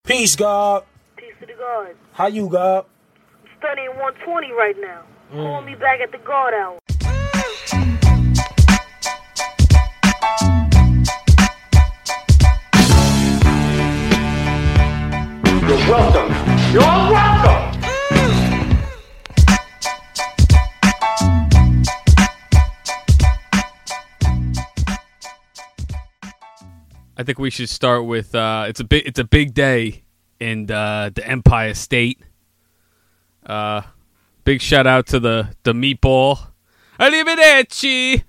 Peace, God. Peace to the God. How you, God? I'm studying 120 right now. Call me back at the God hour. You're welcome. You're all welcome. I think we should start with it's a big day in the Empire State. Big shout out to the meatball. Arrivederci.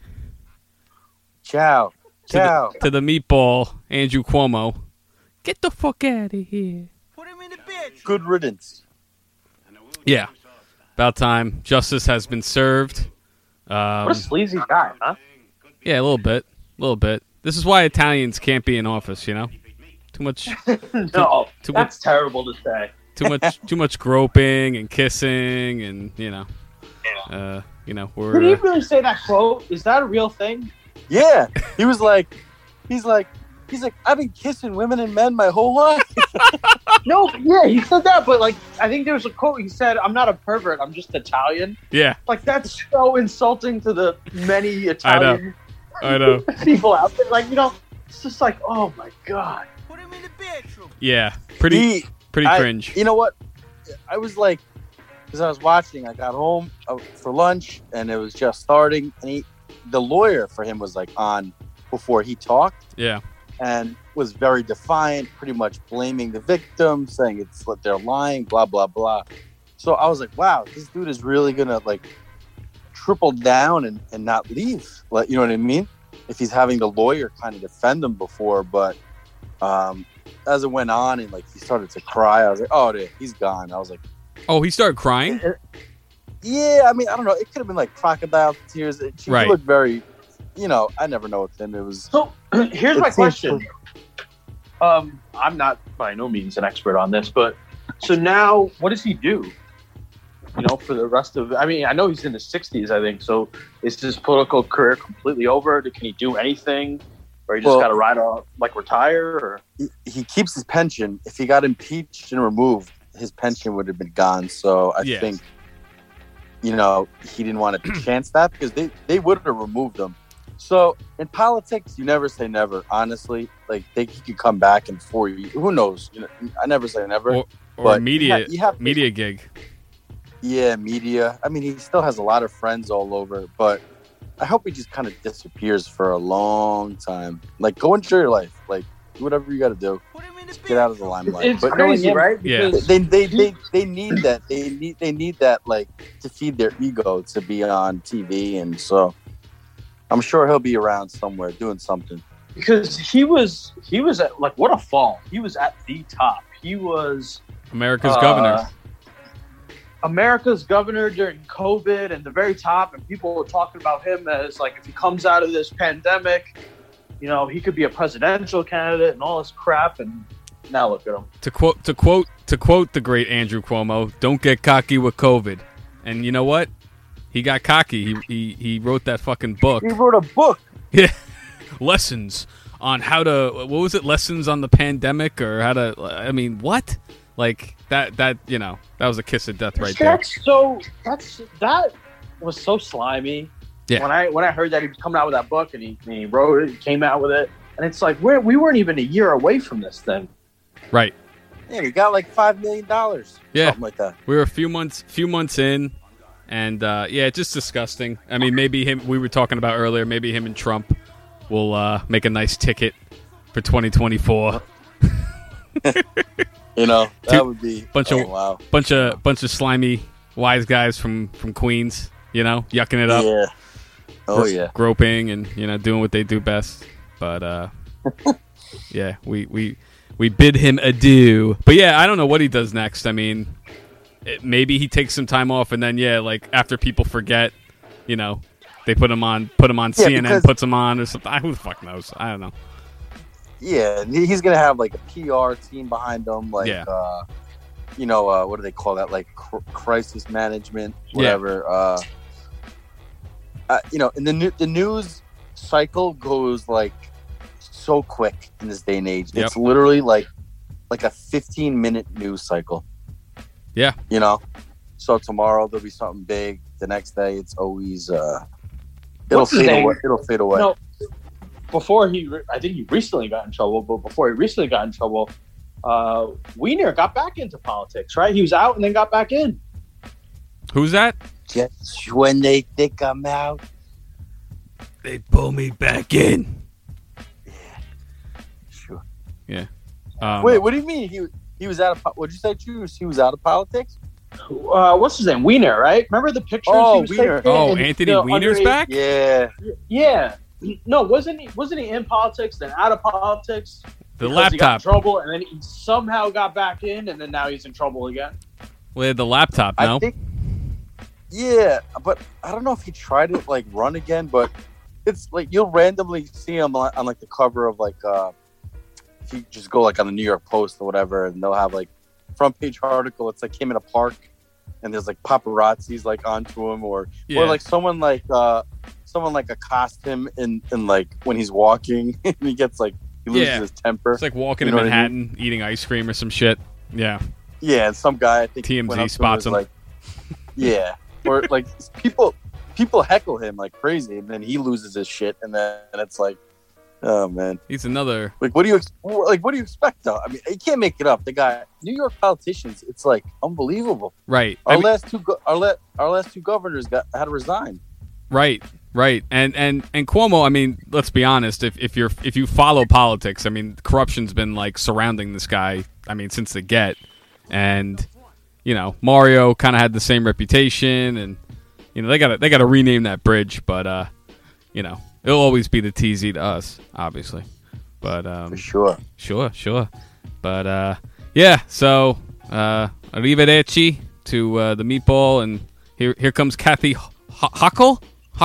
Ciao. Ciao. To the meatball, Andrew Cuomo. Get the fuck out of here. Put him in the bitch. Good riddance. Yeah. About time. Justice has been served. What a sleazy guy, huh? Yeah, a little bit. This is why Italians can't be in office, you know? Too much. No, too that's terrible to say. Too much groping and kissing, and we're. Did he really say that quote? Is that a real thing? Yeah. He's like, I've been kissing women and men my whole life. No, yeah, he said that, but like, I think there was a quote. He said, "I'm not a pervert. I'm just Italian." Yeah. Like, that's so insulting to the many Italian I know. people out there. Like, it's just like, oh my god. Put him in the bedroom. Yeah. Pretty cringe. You know what? I was like, because I was watching, I got home for lunch and it was just starting, and the lawyer for him was like on before he talked. Yeah. And was very defiant, pretty much blaming the victim, saying they're lying, blah, blah, blah. So I was like, wow, this dude is really going to like triple down and not leave. Like, you know what I mean? If he's having the lawyer kind of defend him before, but as it went on and like he started to cry, I was like, oh, dude, he's gone. I was like, oh, he started crying? yeah, I mean, I don't know. It could have been like crocodile tears. She looked very, I never know with him. It was. So here's my question. I'm not by no means an expert on this, but so now what does he do? For the rest of, I mean, I know he's in his 60s, I think. So is his political career completely over? Can he do anything? Or he just got to ride off, like retire? Or he keeps his pension. If he got impeached and removed, his pension would have been gone. So I think, he didn't want to chance that because they would have removed him. So in politics, you never say never. Honestly, like he could come back in 4 years. Who knows? I never say never. Or media gig. Yeah, media. I mean, he still has a lot of friends all over, but I hope he just kind of disappears for a long time. Like, go enjoy your life. Like, do whatever you got to do. Just get out of the limelight. It's crazy, right? Because they need that. They need that, like, to feed their ego to be on TV, and so I'm sure he'll be around somewhere doing something. Because he was at, like, what a fall. He was at the top. He was America's governor. America's governor during COVID and the very top, and people were talking about him as like, if he comes out of this pandemic, he could be a presidential candidate and all this crap. And now look at him. To quote the great Andrew Cuomo, "Don't get cocky with COVID." And you know what? He got cocky. He wrote that fucking book. He wrote a book. Yeah, lessons on how to. What was it? Lessons on the pandemic, or how to? I mean, what? Like that was a kiss of death right there. That was so slimy. Yeah. When I heard that he was coming out with that book and he wrote it, he came out with it, and it's like we weren't even a year away from this thing. Right. Yeah, he got like $5 million. Yeah, something like that. We were a few months in, and just disgusting. I mean, maybe him. We were talking about earlier. Maybe him and Trump will make a nice ticket for 2024. That would be bunch of slimy wise guys from Queens, yucking it up. Yeah. Oh yeah. Groping and doing what they do best. But yeah, we bid him adieu. But yeah, I don't know what he does next. I mean, maybe he takes some time off and then like after people forget, they put him on CNN, puts him on or something. Who the fuck knows? I don't know. Yeah, he's gonna have like a PR team behind him, like what do they call that? Like crisis management, whatever. And the news cycle goes like so quick in this day and age. Yep. It's literally like like a 15-minute news cycle. Yeah. You know? So tomorrow there'll be something big. The next day it's always it'll fade away. No, I think he recently got in trouble, but before he recently got in trouble, Wiener got back into politics, right? He was out and then got back in. Who's that? Just when they think I'm out, They pull me back in. sure. Yeah. Wait, what do you mean? He was out of. What'd you say, Juice? He was out of politics? What's his name? Wiener, right? Remember the pictures? Oh, he was Wiener. taking Oh, and Anthony the Weiner's underage- back? Yeah. Yeah. No, wasn't he in politics, then out of politics? The because he got in laptop. trouble, and then he somehow got back in, and then now he's in trouble again. With the laptop, no? I think. Yeah, but I don't know if he tried to like run again, but it's like you'll randomly see him on like the cover of like if you just go like on the New York Post or whatever, and they'll have like front page article. It's like him in a park, and there's like paparazzis like onto him, or like someone like accosts him in like when he's walking, and he gets like he loses his temper. It's like walking You in know what I Manhattan, eating ice cream or some shit. Yeah. Yeah, and some guy I think TMZ went up to spots and him. was like, yeah, or like people heckle him like crazy, and then he loses his shit, and then it's like, oh man, He's another. like what do you expect though? I mean, you can't make it up. The guy, New York politicians, it's like unbelievable. Right. Our last two governors had to resign. Right. And Cuomo, I mean, let's be honest, if you follow politics, I mean, corruption's been like surrounding this guy, I mean, since the get. And you know, Mario kind of had the same reputation, and you know, they got to rename that bridge, but you know, it'll always be the TZ to us, obviously. But For sure. Sure. But yeah, so arrivederci to the meatball, and here comes Kathy Hochul.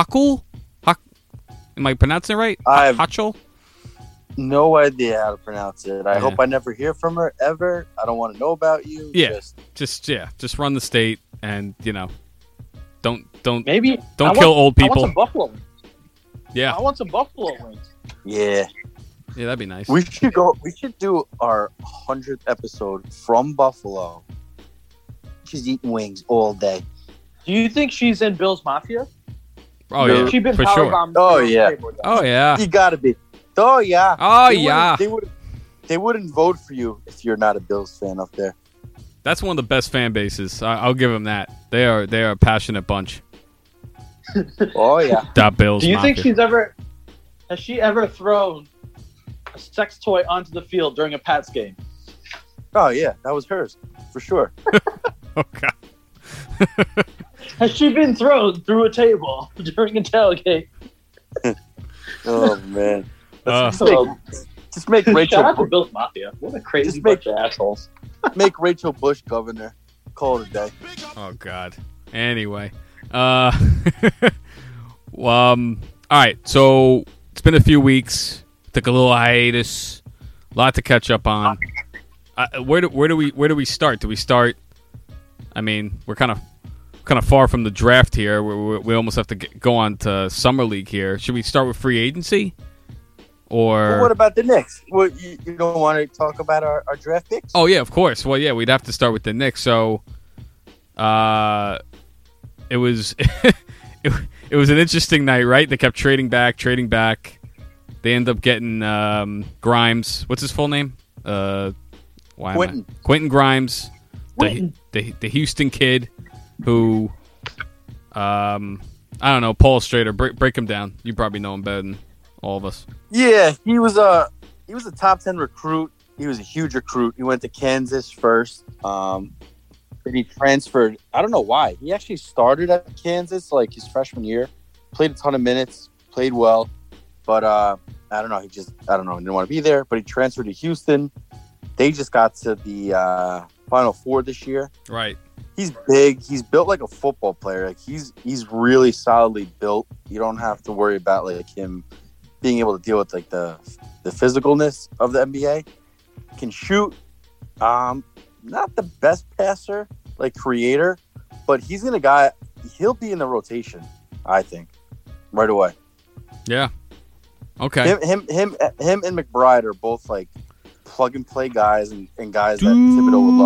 Am I pronouncing it right? Hochul? No idea how to pronounce it. I Yeah. hope I never hear from her ever. I don't want to know about you. Yeah. Just run the state, and you know, don't Maybe don't kill old I want people. some buffalo wings. Yeah, I want some buffalo wings. Yeah. yeah, that'd be nice. We should do our 100th episode from Buffalo. She's eating wings all day. Do you think she's in Bill's Mafia? Oh No. yeah, She's been for sure. powerbombed Oh, through yeah. the table, guys. Oh yeah. You gotta be. Oh yeah. Oh They yeah. They wouldn't vote for you if you're not a Bills fan up there. That's one of the best fan bases. I'll give them that. They are a passionate bunch. Oh yeah. Dot Bills. Do you think Mafia. has she ever thrown a sex toy onto the field during a Pats game? Oh yeah. That was hers for sure. Oh god. Has she been thrown through a table during a tailgate? Oh man. Uh, Just make Shout Rachel out to Bill's Mafia. What a crazy Just make- bunch of assholes. make Rachel Bush governor. Call it a day. Oh God. Anyway, all right. So it's been a few weeks. Took a little hiatus. A lot to catch up on. Where do we start? Do we start? I mean, we're kind of far from the draft here. We almost have to go on to summer league here. Should we start with free agency? Or Well, what about the Knicks? Well, you don't want to talk about our draft picks? oh yeah, of course. Well, yeah, we'd have to start with the Knicks. So, it was it was an interesting night, right? They kept trading back. They end up getting Grimes. What's his full name? Quentin Grimes, the Houston kid, who I don't know. Paul Strader, break him down. You probably know him better than all of us. Yeah, he was a top 10 recruit. He was a huge recruit. He went to Kansas first. Then he transferred. I don't know why. He actually started at Kansas like his freshman year. Played a ton of minutes. Played well, but I don't know. He didn't want to be there. But he transferred to Houston. They just got to the Final Four this year. Right. He's big. He's built like a football player. Like he's really solidly built. You don't have to worry about like him being able to deal with like the physicalness of the NBA. Can shoot. Not the best passer, like creator, but he's gonna guy. He'll be in the rotation, I think, right away. Yeah. Okay. Him and McBride are both like plug and play guys and guys that Thibodeau would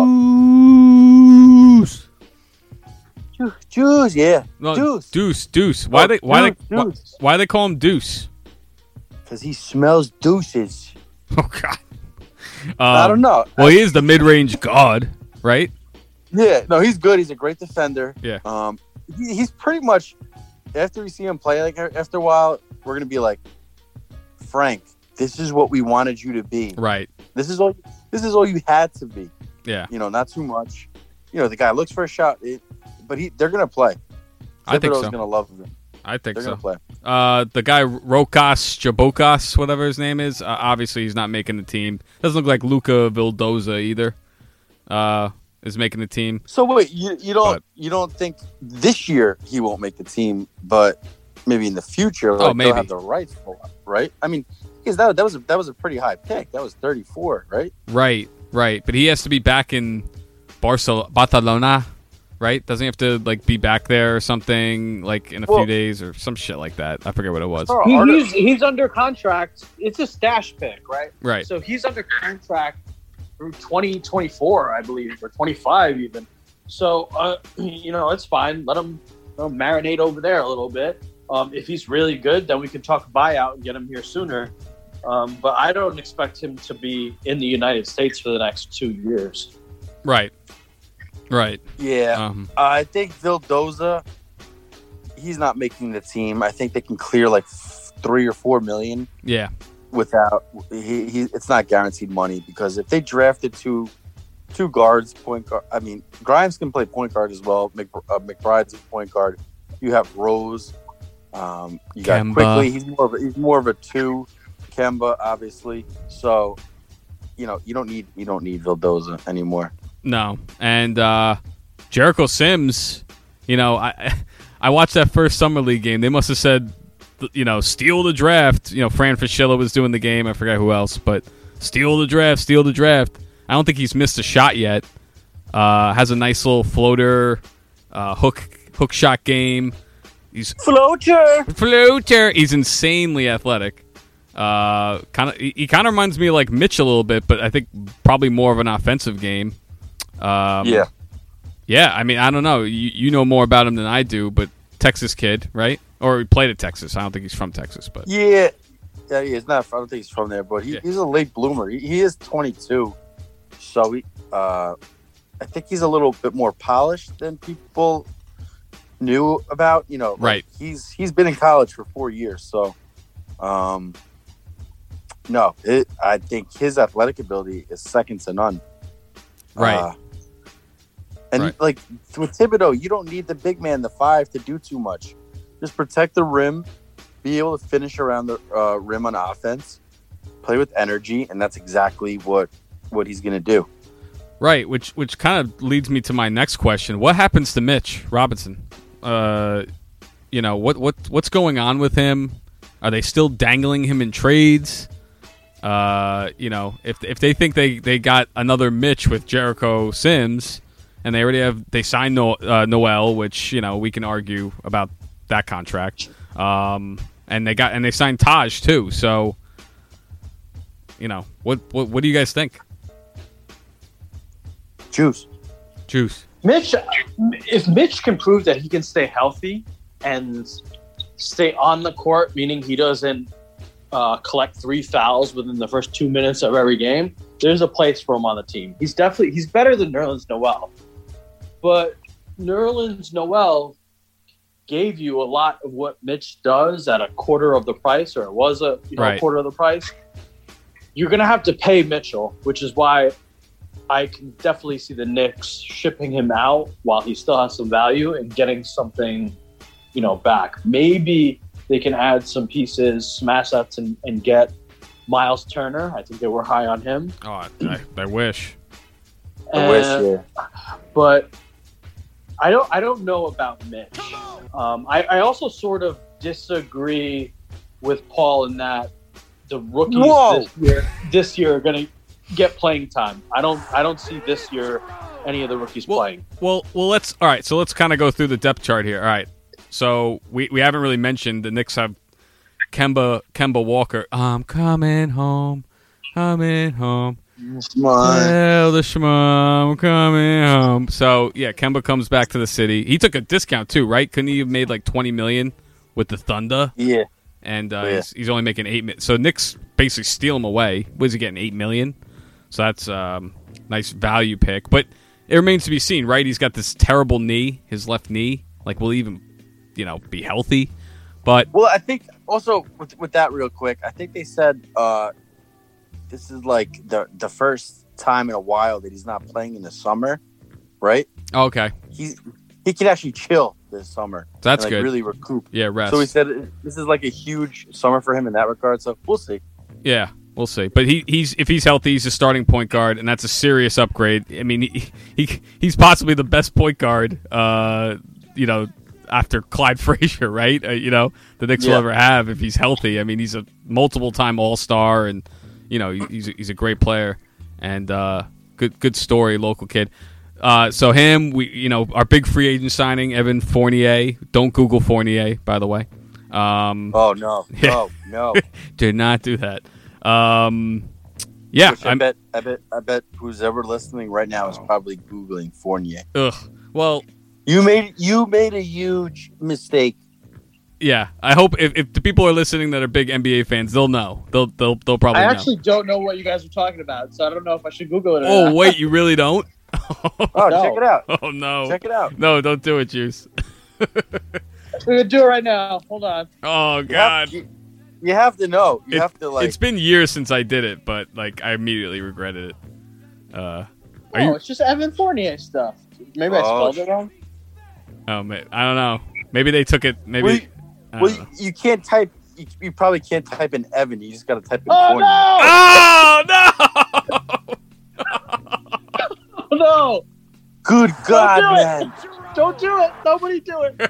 love. Deuce. Juice, yeah. No, Deuce. Deuce. Why they Deuce. call him Deuce? Because he smells deuces. Oh God. I don't know. Well, he is the mid-range god, right? Yeah, no, he's good. He's a great defender. Yeah. He's pretty much, after we see him play, like after a while, we're gonna be like, Frank, this is what we wanted you to be. Right. This is all you had to be. Yeah. Not too much. The guy looks for a shot, but they're gonna play. I think so. Thibodeau's gonna love him. I think They're so. gonna play. The guy Rokas Jabocas, whatever his name is, obviously he's not making the team. Doesn't look like Luca Vildoza either. Is making the team. So wait, you don't think this year he won't make the team, but maybe in the future, maybe they'll have the rights for it, right? I mean, because that was a pretty high pick. That was 34, right? Right. But he has to be back in Barcelona, right? Doesn't he have to be back there or something in a few days or some shit like that? I forget what it was. He's under contract. It's a stash pick, right? Right. So he's under contract through 2024, I believe, or 25 even. So, it's fine. Let him marinate over there a little bit. If he's really good, then we can talk buyout and get him here sooner. But I don't expect him to be in the United States for the next 2 years. Right. Yeah. I think Vildoza, he's not making the team. I think they can clear like $3 or $4 million. Yeah. Without it's not guaranteed money, because if they drafted two guards, point guard. I mean, Grimes can play point guard as well. McBride's a point guard. You have Rose. You got Kemba. Quickly. He's more of a two. Kemba, obviously. So, you don't need Vildoza anymore. No, and Jericho Sims. I watched that first summer league game. They must have said, steal the draft. Fran Fraschilla was doing the game. I forgot who else, but steal the draft. I don't think he's missed a shot yet. Has a nice little floater, hook shot game. He's floater. He's insanely athletic. He kind of reminds me of like Mitch a little bit, but I think probably more of an offensive game. Yeah. I mean, I don't know. You know more about him than I do, but Texas kid, right? Or he played at Texas. I don't think he's from Texas, but yeah, he is not. I don't think he's from there, but he's a late bloomer. He is 22, so I think he's a little bit more polished than people knew about. Right? He's been in college for 4 years, so no, I think his athletic ability is second to none. Right. Like with Thibodeau, you don't need the big man, the 5, to do too much. Just protect the rim, be able to finish around the rim on offense, play with energy, and that's exactly what he's going to do. Right, which kind of leads me to my next question. What happens to Mitch Robinson? What's going on with him? Are they still dangling him in trades? If they think they got another Mitch with Jericho Sims, and they signed Noel, which we can argue about that contract, and they signed Taj too. So, what do you guys think? Juice. Mitch, if Mitch can prove that he can stay healthy and stay on the court, meaning he doesn't collect 3 fouls within the first 2 minutes of every game, there's a place for him on the team. He's better than Nerlens Noel. But Nerlens Noel gave you a lot of what Mitch does at a quarter of the price, or it was a quarter of the price. You're going to have to pay Mitchell, which is why I can definitely see the Knicks shipping him out while he still has some value and getting something, back. Maybe they can add some pieces, some assets, and get Miles Turner. I think they were high on him. Oh, I wish. Yeah. But I don't know about Mitch. I also sort of disagree with Paul in that the rookies this year are going to get playing time. I don't see this year any of the rookies playing. Well, let's kind of go through the depth chart here. All right. So we haven't really mentioned the Knicks have Kemba Walker. I'm coming home. Tell the schmum coming home. So yeah, Kemba comes back to the city. He took a discount too, right? Couldn't he have made like $20 million with the Thunder? Yeah. And he's only making $8 million. So Knicks basically steal him away. Was he getting $8 million? So that's nice value pick. But it remains to be seen, right? He's got this terrible knee, his left knee. Like, will he even, be healthy? But Well, I think also with that real quick, I think they said this is like the first time in a while that he's not playing in the summer, right? okay, He can actually chill this summer. that's and, good. Really recoup. Yeah, rest. So he said this is like a huge summer for him in that regard. So we'll see. Yeah, we'll see. But if he's healthy, he's a starting point guard, and that's a serious upgrade. I mean, he's possibly the best point guard, after Clyde Frazier, right? The Knicks will ever have if he's healthy. I mean, he's a multiple-time All-Star, and he's a great player, and good story, local kid. So him, our big free agent signing, Evan Fournier. Don't Google Fournier, by the way. Oh no, Yeah. no. Did not do that. Yeah, Which I bet who's ever listening right now is probably Googling Fournier. Ugh. Well, You made a huge mistake. yeah. I hope if the people are listening that are big NBA fans, they'll know. They'll probably I know. actually don't know what you guys are talking about, so I don't know if I should Google it or Oh not. wait, you really don't? Oh, No. check it out. Oh no. Check it out. No, don't do it, Juice. I'm going to do it right now. Hold on. Oh God. You have to know. You have to It's been years since I did it, but I immediately regretted it. Are Oh, you? it's just Evan Fournier stuff. Maybe I Oh, spelled it wrong. Oh, I don't know. Maybe they took it. Maybe. I don't know. You can't type. You probably can't type in Evan. You just got to type in Oh, Fournier. no! Oh no! Oh, no! Good God, Don't do man! it! Don't do it! Nobody do it!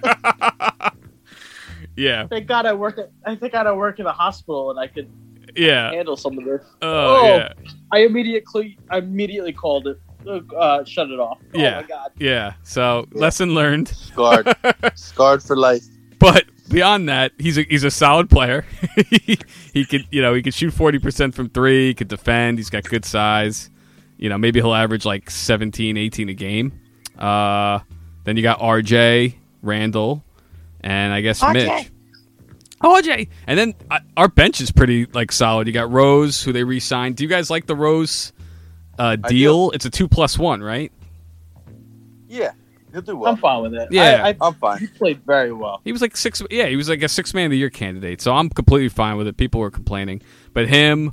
Yeah. Thank God I think I work in a hospital and I could Yeah. handle some of this. Oh yeah. I immediately called it. Shut it off. Oh Yeah. my God. Yeah. So lesson learned. Scarred for life. But beyond that, he's a solid player. he could shoot 40% from three. He could defend. He's got good size. Maybe he'll average like 17, 18 a game. Then you got RJ, Randall, and I guess Mitch. RJ. And then our bench is pretty solid. You got Rose, who they re-signed. Do you guys like the Rose deal? It's a 2+1, right? Yeah, he'll do well. I'm fine with it. Yeah. I'm fine. He played very well. He was like he was like a 6 man of the year candidate. So I'm completely fine with it. People were complaining. But him,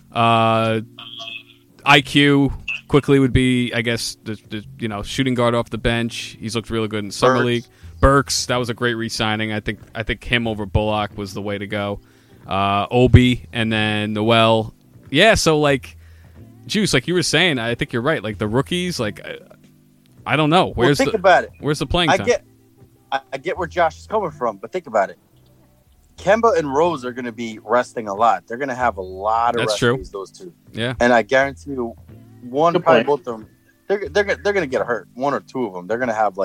IQ quickly would be, I guess, the shooting guard off the bench. He's looked really good in summer Burks. league. Burks, that was a great re-signing. I think him over Bullock was the way to go. Obi and then Noel. Yeah, so Juice, like you were saying, I think you're right. Like the rookies, I don't know. Think about it. Where's the playing time? I get where Josh is coming from, but think about it. Kemba and Rose are going to be resting a lot. They're going to have a lot of That's rest true. days, those two. Yeah. And I guarantee you, one, Good probably point. both of them, they're going to get hurt. One or two of them. They're going to have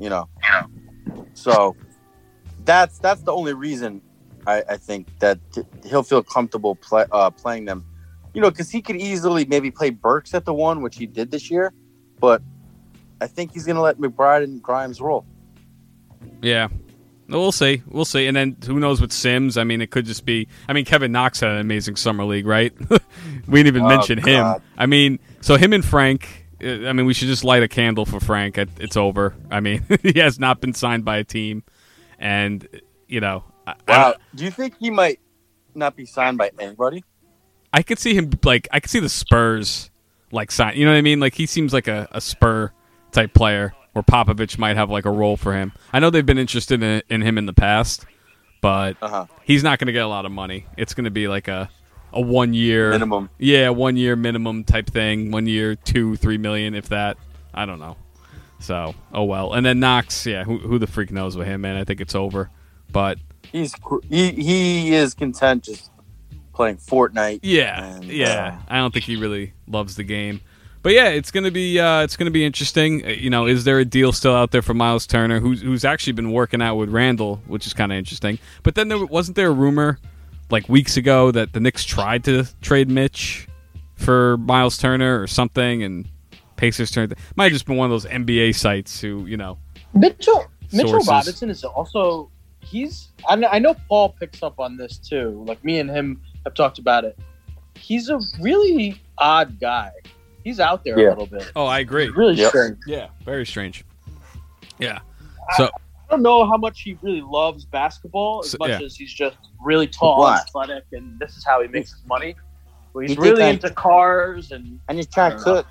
So that's the only reason I think that he'll feel comfortable playing them. Because he could easily maybe play Burks at the one, which he did this year. But I think he's going to let McBride and Grimes roll. Yeah. We'll see. And then who knows with Sims? I mean, it could just be... I mean, Kevin Knox had an amazing summer league, right? We didn't even mention him. God. I mean, so him and Frank... I mean, we should just light a candle for Frank. It's over. I mean, he has not been signed by a team. And, Wow. Do you think he might not be signed by anybody? I could see him, I could see the Spurs, sign. You know what I mean? He seems like a Spur type player where Popovich might have, a role for him. I know they've been interested in him in the past, but he's not going to get a lot of money. It's going to be a 1 year Minimum. Yeah, 1 year minimum type thing. 1 year, $2-3 million, if that. I don't know. So, oh well. And then Knox, yeah, who the freak knows with him, man? I think it's over. But he is content just playing Fortnite. yeah, I don't think he really loves the game. But yeah, it's gonna be interesting. Is there a deal still out there for Miles Turner, who's actually been working out with Randall, which is kind of interesting. But then wasn't there a rumor weeks ago that the Knicks tried to trade Mitch for Miles Turner or something, and Pacers turned. Might have just been one of those NBA sites who, Mitchell Sources. Robinson is also I know Paul picks up on this too. Like me and him have talked about it. He's a really odd guy. He's out there a little bit. Oh, I agree. Really strange. Yeah, very strange. Yeah. So I don't know how much he really loves basketball as much as he's just really tall and athletic, and this is how he makes his money. Well, he's really into cars and just trying to cook.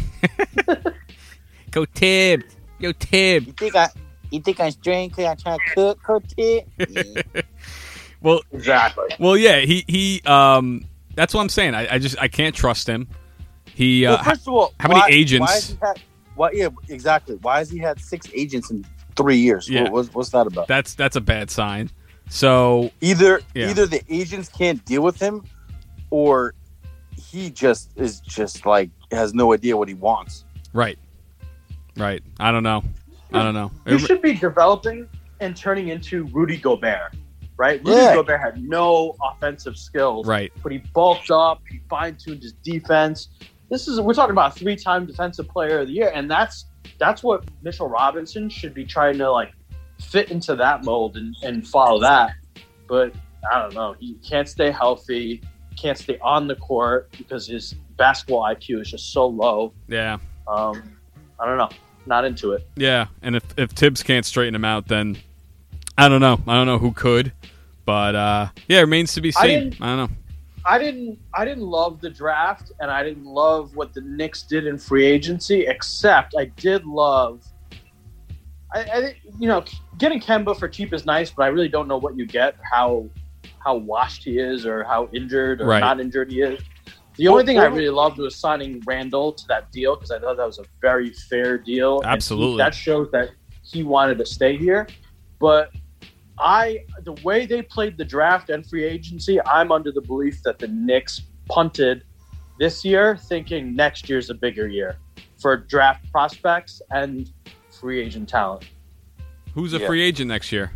Go Tib. Yo, Tib. You think I'm strange because I'm trying to cook, Tib? Yeah. Well, exactly. Well, yeah, he that's what I'm saying. I can't trust him. He first of all, how many agents? Exactly. Why has he had 6 agents in 3 years? Yeah. What's that about? That's a bad sign. So either the agents can't deal with him, or he just like has no idea what he wants. Right. I don't know. He should be developing and turning into Rudy Gobert, right? Rudy Gobert had no offensive skills, right? But he bulked up. He fine-tuned his defense. We're talking about a 3-time defensive player of the year, and that's what Mitchell Robinson should be trying to like fit into that mold and follow that. But I don't know. He can't stay healthy. Can't stay on the court because his basketball IQ is just so low. Yeah. I don't know. Not into it. Yeah, and if Tibbs can't straighten him out, then I don't know. I don't know who could, but it remains to be seen. I don't know. I didn't love the draft, and I didn't love what the Knicks did in free agency. Except I did love. I getting Kemba for cheap is nice, but I really don't know what you get, how washed he is, or how injured or not injured he is. The only thing I really loved was signing Randall to that deal because I thought that was a very fair deal. Absolutely. That shows that he wanted to stay here. But the way they played the draft and free agency, I'm under the belief that the Knicks punted this year, thinking next year's a bigger year for draft prospects and free agent talent. Who's a free agent next year?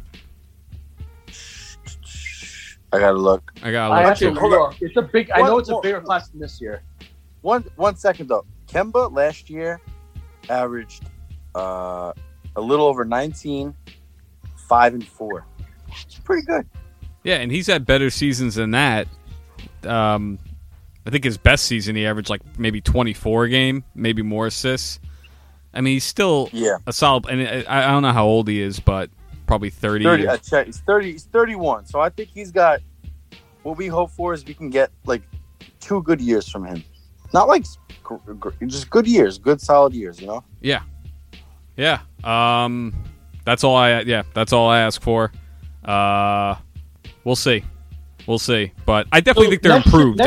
I gotta look. Hold on. It's a big. I know it's a bigger class than this year. One second though. Kemba last year averaged a little over 19, 5 and 4. It's pretty good. Yeah, and he's had better seasons than that. I think his best season he averaged like maybe 24 a game, maybe more assists. I mean, he's still a solid. And I don't know how old he is, but probably 30. 30. I checked. He's 30. He's 31. So I think he's got. What we hope for is we can get like 2 good years from him. Not like just good years, good solid years. You know. Yeah. Yeah. That's all I ask for. We'll see. But I definitely think they're improved.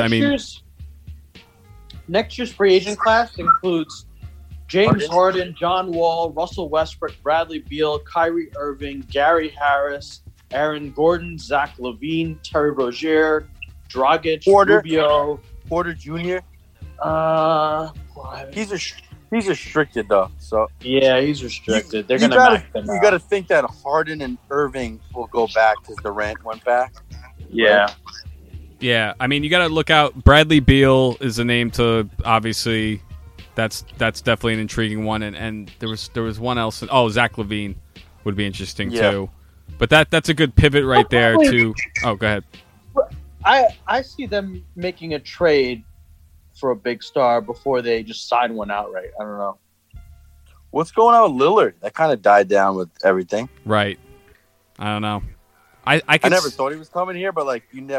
Next year's free agent class includes James Harden, John Wall, Russell Westbrook, Bradley Beal, Kyrie Irving, Gary Harris, Aaron Gordon, Zach LaVine, Terry Rozier, Dragic, Rubio, Porter Jr. He's restricted though, so yeah, he's restricted. They're gonna back him out. You got to think that Harden and Irving will go back because Durant went back. Yeah. Right? Yeah, I mean, you got to look out. Bradley Beal is a name to obviously. That's definitely an intriguing one, and there was one else. Oh, Zach LaVine would be interesting too. But that's a good pivot right there to. Oh, go ahead. I see them making a trade for a big star before they just sign one outright. I don't know. What's going on with Lillard? That kind of died down with everything. Right. I don't know. I never thought he was coming here, but like you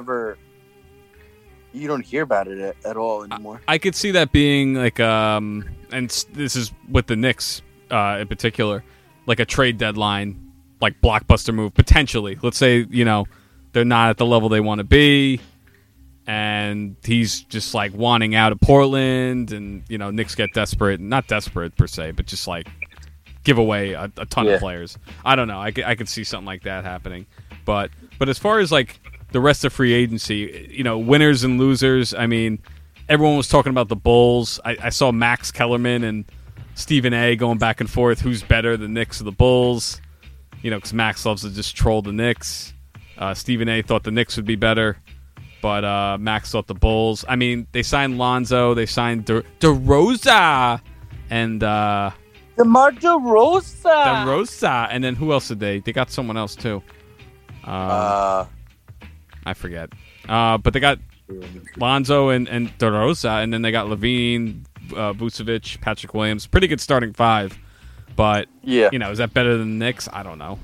don't hear about it at all anymore. I could see that being like and this is with the Knicks in particular, like a trade deadline, like blockbuster move potentially. Let's say, they're not at the level they want to be, and he's just like wanting out of Portland, and Knicks get desperate, not desperate per se, but just like give away a ton of players. I don't know. I could see something like that happening, but as far as like the rest of free agency, winners and losers. I mean, everyone was talking about the Bulls. I saw Max Kellerman and Stephen A. going back and forth. Who's better, the Knicks or the Bulls? Because Max loves to just troll the Knicks. Stephen A. thought the Knicks would be better. But Max thought the Bulls. I mean, they signed Lonzo. They signed DeRosa. And DeMar DeRosa. DeRosa. And then who else did they? They got someone else, too. I forget. But they got Lonzo and DeRosa. And then they got Levine, Vucevic, Patrick Williams. Pretty good starting five. But, Yeah. is that better than the Knicks? I don't know.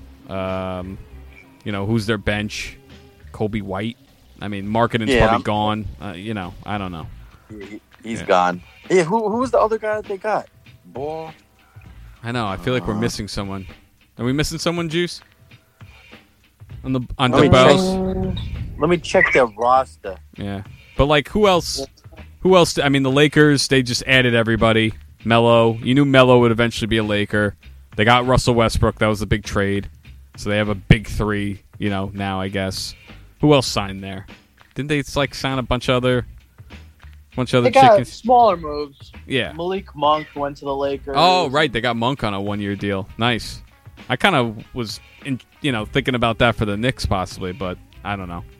Who's their bench? Kobe White. I mean, Markkanen's probably gone. I don't know. He's gone. Yeah, who was the other guy that they got? Ball. I know. I feel like we're missing someone. Are we missing someone, Juice? On the Bells? Let me check their roster. Yeah. But, like, who else? I mean, the Lakers, they just added everybody. Melo. You knew Melo would eventually be a Laker. They got Russell Westbrook. That was a big trade. So they have a big three, now, I guess. Who else signed there? Didn't they sign a bunch of other They got chickens? smaller moves. Yeah. Malik Monk went to the Lakers. Oh, right. They got Monk on a 1-year deal. Nice. I kind of was, thinking about that for the Knicks possibly, but I don't know.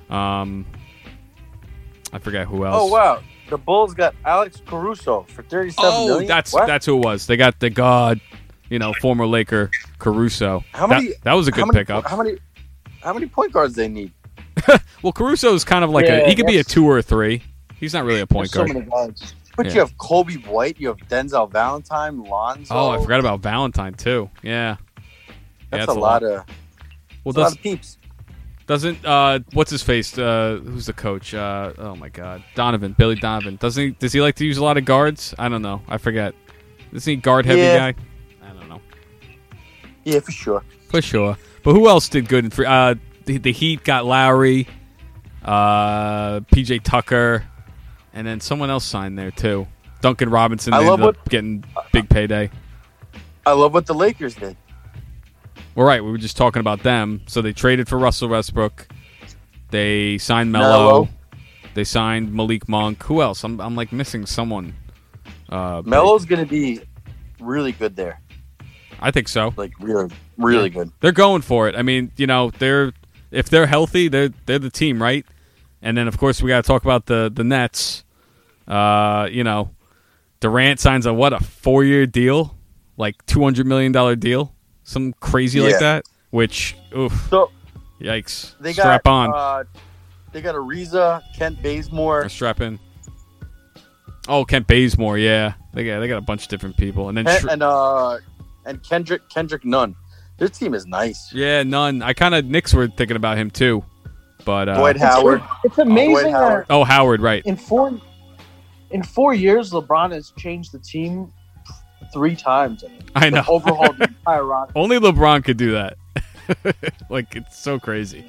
I forget who else. Oh, wow. The Bulls got Alex Caruso for $37 million. That's who it was. They got the god, former Laker Caruso. That was a good pickup. How many point guards they need? Well, Caruso is kind of like he could be a 2 or a 3. He's not really a point guard. So many guards. But Yeah. you have Kobe White, you have Denzel Valentine, Lonzo. Oh, I forgot about Valentine too. Yeah, That's a a lot of peeps. Doesn't what's his face? Who's the coach? Oh my God, Billy Donovan. Does he like to use a lot of guards? I don't know. I forget. Isn't he guard heavy guy? I don't know. Yeah, for sure. For sure. But who else did good in free? The Heat got Lowry, PJ Tucker, and then someone else signed there too. Duncan Robinson ended up getting big payday. I love what the Lakers did. Well, right, we were just talking about them. So they traded for Russell Westbrook. They signed Melo. They signed Malik Monk. Who else? I'm like missing someone. Melo's going to be really good there. I think so. Like really good. They're going for it. I mean, if they're healthy, they're the team, right? And then of course we got to talk about the Nets. Durant signs a 4-year deal, like $200 million deal. Some crazy like that, which, So yikes. They Strap got, on. They got Ariza, Kent Bazemore. Or strap in. Oh, Kent Bazemore, yeah. They got a bunch of different people. And then and Kendrick Nunn. Their team is nice. yeah, none. Knicks were thinking about him too. But Dwight Howard. It's amazing Howard. that Oh, Howard, right. in 4 years, LeBron has changed the team 3 times. I know. Overhauled the entire roster. Only LeBron could do that. Like, it's so crazy.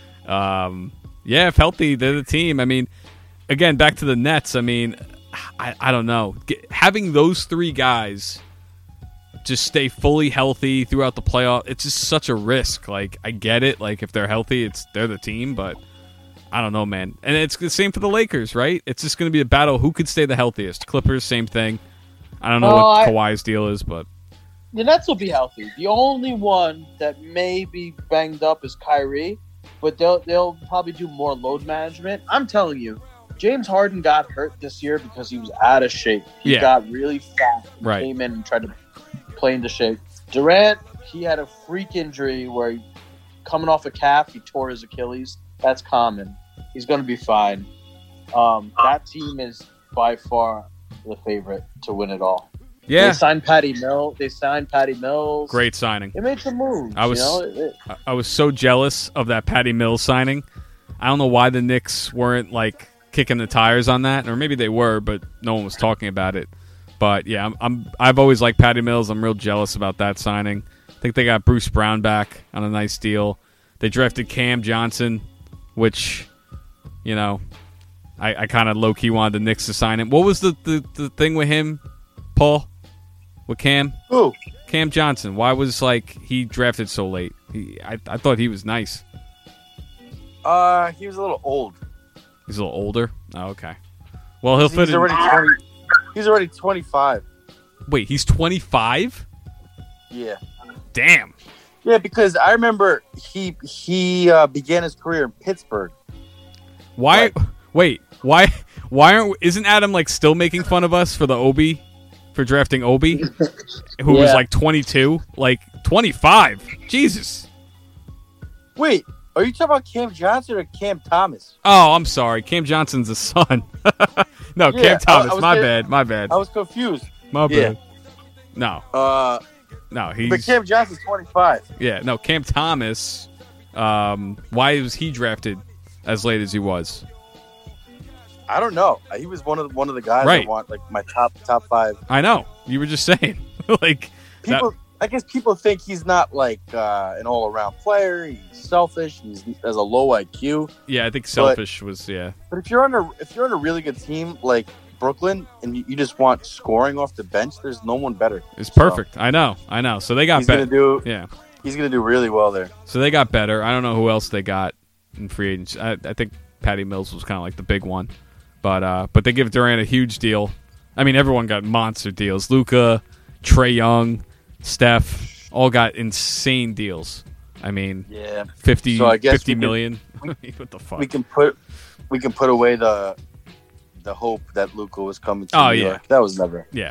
If healthy, they're the team. I mean, again, back to the Nets. I mean, I don't know. Having those 3 guys just stay fully healthy throughout the playoff, it's just such a risk. Like, I get it. Like, if they're healthy, they're the team. But I don't know, man. And it's the same for the Lakers, right? It's just going to be a battle. Who could stay the healthiest? Clippers, same thing. I don't know what Kawhi's deal is, but The Nets will be healthy. The only one that may be banged up is Kyrie, but they'll probably do more load management. I'm telling you, James Harden got hurt this year because he was out of shape. He got really fat and came in and tried to play into shape. Durant, he had a freak injury where coming off a calf, he tore his Achilles. That's common. He's going to be fine. That team is by far the favorite to win it all. Yeah. They signed Patty Mills. Great signing. They made some moves. I was so jealous of that Patty Mills signing. I don't know why the Knicks weren't like kicking the tires on that, or maybe they were, but no one was talking about it. But yeah, I've always liked Patty Mills. I'm real jealous about that signing. I think they got Bruce Brown back on a nice deal. They drafted Cam Johnson, which, I kind of low-key wanted the Knicks to sign him. What was the thing with him, Paul? With Cam? Who? Cam Johnson. Why was he drafted so late? I thought he was nice. He was a little old. He's a little older? Oh, okay. Well, he'll fit He's already 20. He's already 25. Wait, he's 25? Yeah. Damn. Yeah, because I remember he began his career in Pittsburgh. Why? Wait. Why? Isn't Adam like still making fun of us for the Obi, for drafting Obi, who was like 22, like 25? Jesus. Wait, are you talking about Cam Johnson or Cam Thomas? Oh, I'm sorry. Cam Johnson's the son. No, Yeah, Cam Thomas. I was My gonna- bad. My bad. I was confused. My yeah. bad. No, But he's Cam Johnson's 25. yeah. No, Cam Thomas. Why was he drafted as late as he was? I don't know. He was one of the guys Right. I want, like my top 5. I know. You were just saying. Like that- People, I guess people think he's not like an all-around player. He's selfish. He has a low IQ. yeah, I think selfish was But if you're on a really good team like Brooklyn and you just want scoring off the bench, there's no one better. It's perfect. I know. So they got He's gonna better. do. Yeah. He's gonna do really well there. So they got better. I don't know who else they got in free agency. I think Patty Mills was kind of like the big one, but they give Durant a huge deal. I mean, everyone got monster deals. Luka, Trae Young, Steph, all got insane deals. I mean, Yeah. 50, So I guess 50 we can- million. What the fuck? We can put away the hope that Luka was coming to Oh, New yeah. York. That was never. Yeah.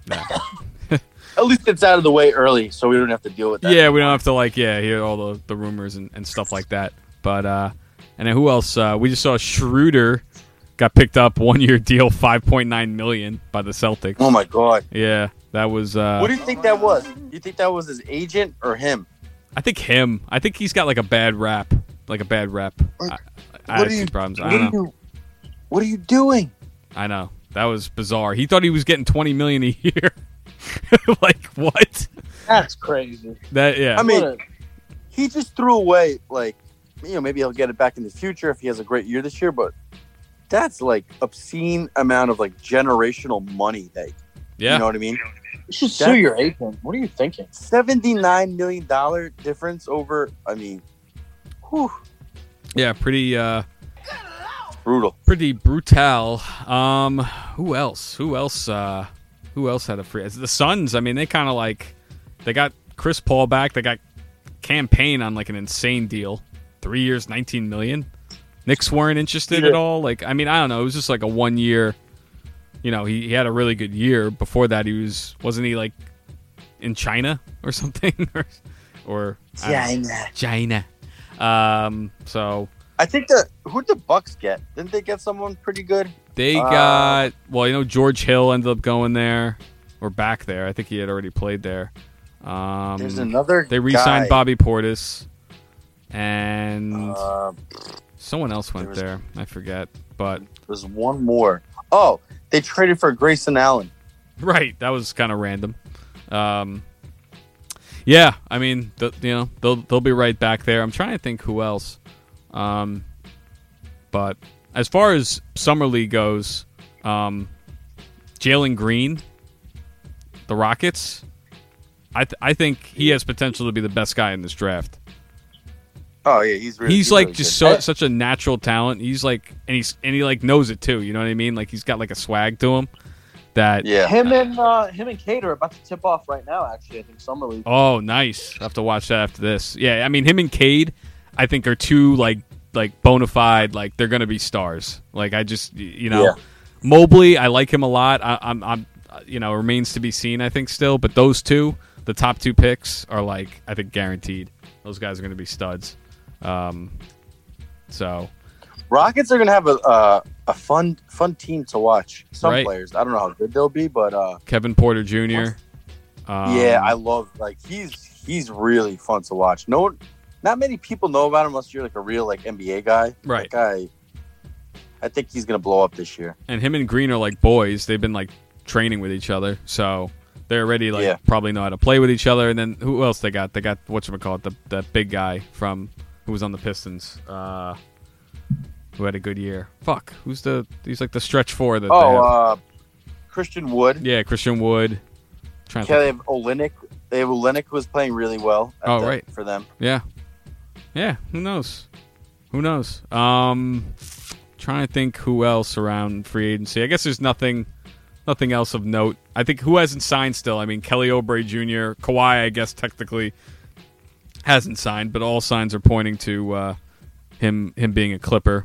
At least it's out of the way early, so we don't have to deal with that. Yeah, we don't have to hear all the rumors and stuff like that. But and then who else? We just saw Schroeder got picked up 1-year deal, $5.9 million by the Celtics. Oh my god. Yeah, that was. What do you think that was? Do you think that was his agent or him? I think him. I think he's got like a bad rap. I What had are you- some problems. I don't know. What are you doing? I know that was bizarre. He thought he was getting $20 million a year. Like what? That's crazy. That yeah. I mean, What a- he just threw away, like, maybe he'll get it back in the future if he has a great year this year, but that's like obscene amount of like generational money that yeah. you know what I mean? You should sue your agent. What are you thinking? $79 million difference over, I mean, whew, Yeah. Pretty. brutal. Pretty brutal. Who else? Who else had a free? The Suns. I mean, they kind of they got Chris Paul back. They got Campaign on like an insane deal, 3 years, $19 million. Knicks weren't interested at all. Like, I mean, I don't know. It was just like a 1 year. You know, he had a really good year. Before that, wasn't he like in China or something or I don't know. China. So. I think who'd the Bucks get? Didn't they get someone pretty good? They got George Hill ended up going there or back there. I think he had already played there. There's another. They re-signed guy. Bobby Portis, and someone else went was- there. I forget, but There's one more. Oh, they traded for Grayson Allen. right, that was kind of random. Yeah, I mean, they'll be right back there. I'm trying to think who else. But as far as summer league goes, Jalen Green, the Rockets, I think he has potential to be the best guy in this draft. Oh yeah, he's like really just good. such a natural talent. He's like, and he like knows it too. You know what I mean? Like he's got like a swag to him. That Yeah. Him and Kate are about to tip off right now. Actually, I think summer league. Oh, nice. I'll have to watch that after this. Yeah, I mean him and Cade, I think are two like bona fide, like they're gonna be stars. Like I just Yeah. Mobley, I like him a lot. I'm remains to be seen. I think still, but those two, the top two picks are like I think guaranteed. Those guys are gonna be studs. So Rockets are gonna have a fun team to watch. Some Right. players, I don't know how good they'll be, but Kevin Porter Jr. yeah, I love he's really fun to watch. Not many people know about him unless you're like a real like NBA guy. Right. That guy, I think he's gonna blow up this year. And him and Green are like boys. They've been like training with each other, so they're already like Yeah. probably know how to play with each other. And then who else they got? They got whatchamacallit, the big guy from who was on the Pistons, who had a good year. Fuck, he's like the stretch four that they have. Christian Wood. Yeah, Christian Wood. Trying to Okay, they think. have Olynyk. Olynyk was playing really well. Right. For them. Yeah. Who knows? Trying to think who else around free agency. I guess there's nothing else of note. I think who hasn't signed still. I mean, Kelly Oubre Jr., Kawhi. I guess technically hasn't signed, but all signs are pointing to him being a Clipper.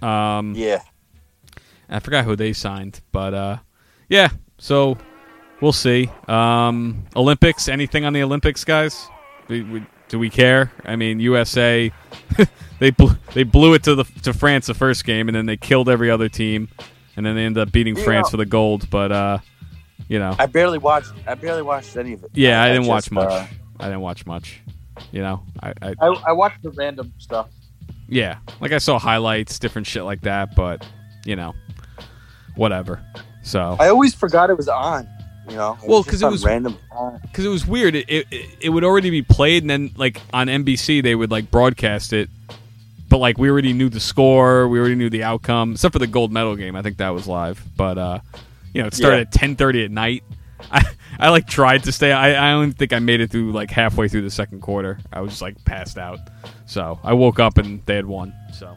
Yeah. I forgot who they signed, but yeah. So we'll see. Olympics. Anything on the Olympics, guys? Do we care? I mean, USA. they blew it to France the first game, and then they killed every other team, and then they ended up beating France for the gold. But you know, I barely watched any of it. Yeah, I didn't watch much. I didn't watch much. You know, I watched the random stuff. Yeah, like I saw highlights, different shit like that, but you know, whatever. So I always forgot it was on. You know, well, because it was random. Because it was weird. It would already be played, and then like on NBC they would like broadcast it, but like we already knew the score, we already knew the outcome, except for the gold medal game. I think that was live, but you know, it started at 10:30 at night. I like tried to stay. I only think I made it through like halfway through the second quarter. I was just like passed out. So I woke up and they had won. So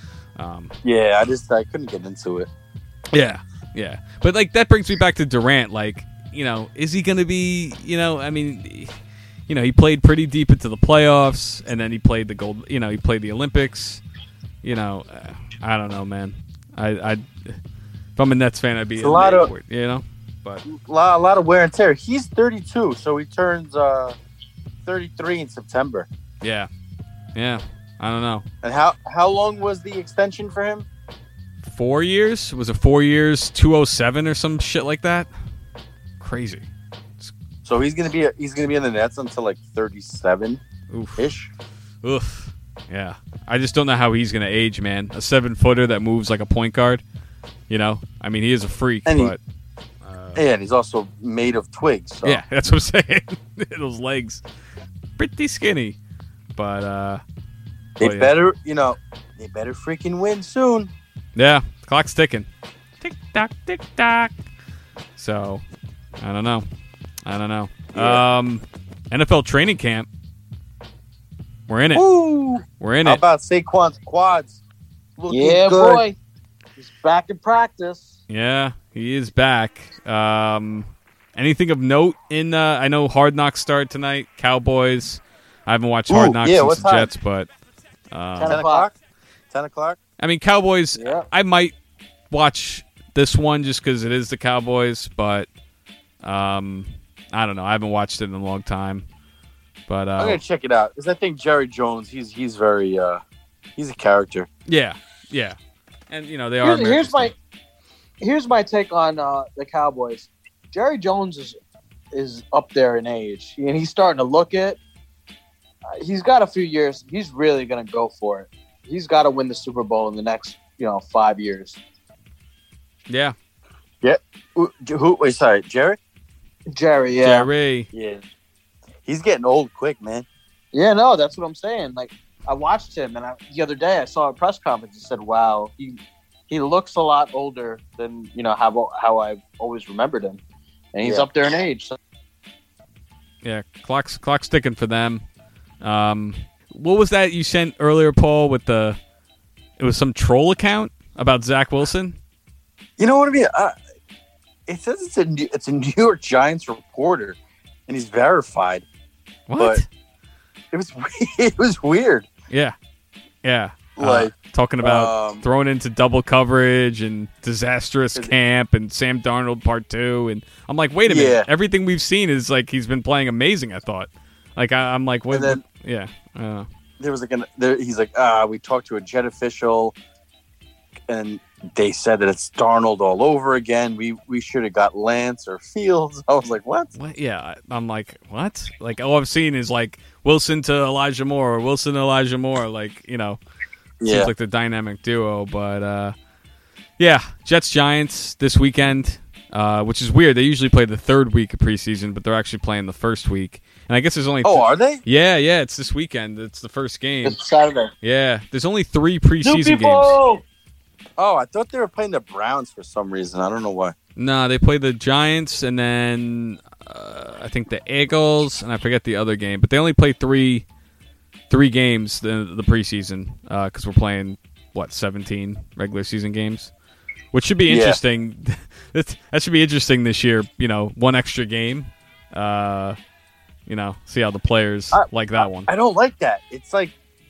yeah, I couldn't get into it. Yeah. But like that brings me back to Durant. Like, you know, is he going to be? You know, I mean, you know, he played pretty deep into the playoffs, and then he played the gold. You know, he played the Olympics. You know, I don't know, man. If I'm a Nets fan, I'd be a lot of you know. But a lot of wear and tear. He's 32, so he turns 33 in September. Yeah. I don't know. And how long was the extension for him? 4 years? Was it 4 years? 207 or some shit like that? Crazy. So he's gonna be in the Nets until like 37 ish. Oof. Yeah. I just don't know how he's gonna age, man. A 7-footer that moves like a point guard. You know, I mean, he is a freak, but. Yeah, and he's also made of twigs. So. Yeah, that's what I'm saying. Those legs, pretty skinny, but they better freaking win soon. Yeah, clock's ticking. Tick tock, tick tock. So, I don't know. Yeah. NFL training camp. We're in it. Ooh. We're in How it. about Saquon's quads? Looking good. Boy. He's back in practice. Yeah, he is back. Anything of note in? I know Hard Knocks start tonight. Cowboys. I haven't watched Hard Knocks since the Jets, but 10 o'clock. 10 o'clock. I mean, Cowboys. Yeah. I might watch this one just because it is the Cowboys, but I don't know. I haven't watched it in a long time. But I'm gonna check it out because I think Jerry Jones. He's very he's a character. Yeah, and you know they are. Here's my take on the Cowboys. Jerry Jones is up there in age, and he's starting to look it. He's got a few years. He's really going to go for it. He's got to win the Super Bowl in the next 5 years. Yeah. Wait, sorry, Jerry. Jerry, yeah. Jerry. Yeah. He's getting old quick, man. Yeah, no, that's what I'm saying. Like, I watched him, and the other day I saw a press conference and said, "Wow, he looks a lot older than how I've always remembered him, and he's up there in age." So. Yeah, clock's ticking for them. What was that you sent earlier, Paul? With it was some troll account about Zach Wilson. You know what I mean? It says it's a New York Giants reporter, and he's verified. What? But it was weird. Yeah. Like talking about thrown into double coverage and disastrous camp and Sam Darnold Part 2, and I'm like, wait a minute, everything we've seen is like he's been playing amazing. I thought, like I'm like, what? There was he's like, we talked to a Jet official, and they said that it's Darnold all over again. We should have got Lance or Fields. I was like, what? Yeah, I'm like, what? Like all I've seen is like Wilson to Elijah Moore or Wilson to Elijah Moore, like seems like the dynamic duo, but Jets Giants this weekend, which is weird. They usually play the third week of preseason, but they're actually playing the first week. And I guess there's only are they? Yeah, it's this weekend. It's the first game. It's Saturday. Yeah, there's only 3 preseason games. Oh, I thought they were playing the Browns for some reason. I don't know why. No, they play the Giants and then I think the Eagles, and I forget the other game. But they only play three games the preseason because we're playing 17 regular season games, which should be interesting. That should be interesting this year. One extra game. See how the players like that one. I don't like that. It's like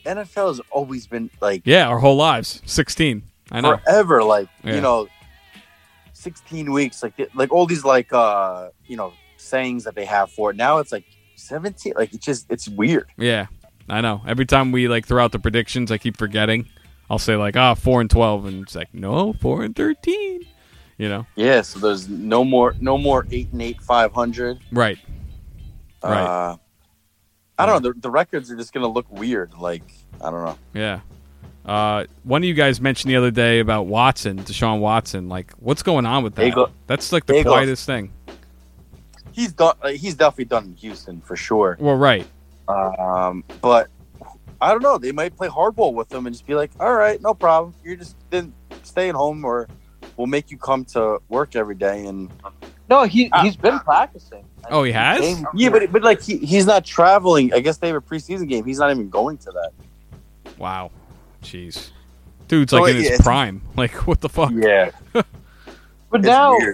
NFL has always been like Yeah, our whole lives. 16. I know. forever. Like Yeah. 16 weeks. Like all these sayings that they have for it. Now it's like 17. Like it's weird. Yeah, I know. Every time we like throw out the predictions, I keep forgetting. I'll say like 4-12, and it's like no, 4-13. Yeah. So there's no more 8-8, 500. Right. Right. I don't know. The records are just gonna look weird. Like I don't know. Yeah. One of you guys mentioned the other day about Deshaun Watson. Like, what's going on with that? That's like the quietest thing. He's done. He's definitely done in Houston for sure. Well, right. But I don't know. They might play hardball with him and just be like, "All right, no problem. You're just then staying home, or we'll make you come to work every day." And No, he's been practicing. Oh, he has? yeah, but like he's not traveling. I guess they have a preseason game. He's not even going to that. Wow. Jeez. Dude's like in his prime. Like, what the fuck? Yeah. But now, weird.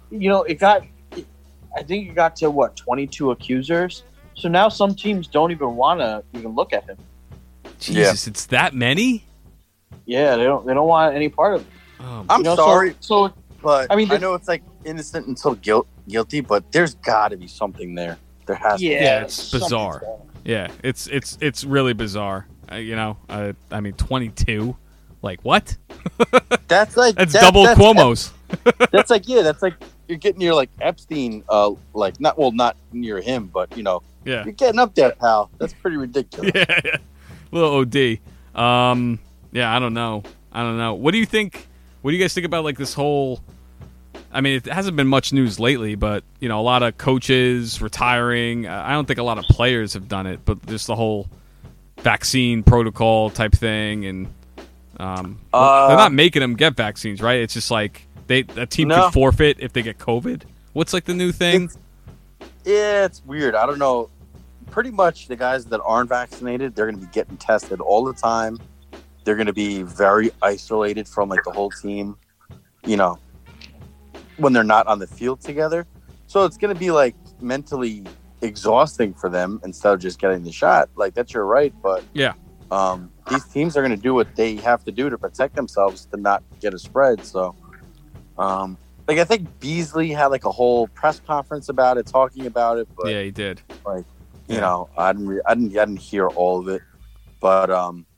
I think it got to 22 accusers. So now some teams don't even want to even look at him. Jesus, it's that many? Yeah, they don't want any part of it. Oh, I'm sorry, but I mean, I know it's like innocent until guilty, but there's got to be something there. There has to be. Yeah, it's bizarre. Yeah, it's really bizarre. I mean, 22. Like what? That's double Cuomo's. That's like you're getting your like Epstein, not near him, but Yeah, you're getting up there, pal. That's pretty ridiculous. Yeah. Little OD. Yeah, I don't know. What do you think? What do you guys think about like this whole? I mean, it hasn't been much news lately, but a lot of coaches retiring. I don't think a lot of players have done it, but just the whole vaccine protocol type thing, and they're not making them get vaccines, right? It's just like a team could forfeit if they get COVID. What's like the new thing? It's weird. I don't know. Pretty much the guys that aren't vaccinated, they're going to be getting tested all the time. They're going to be very isolated from like the whole team, when they're not on the field together. So it's going to be like mentally exhausting for them instead of just getting the shot. Like that's your right, but yeah, these teams are going to do what they have to do to protect themselves to not get a spread. So, I think Beasley had like a whole press conference about it, talking about it. But yeah, he did. Like, I didn't hear all of it, but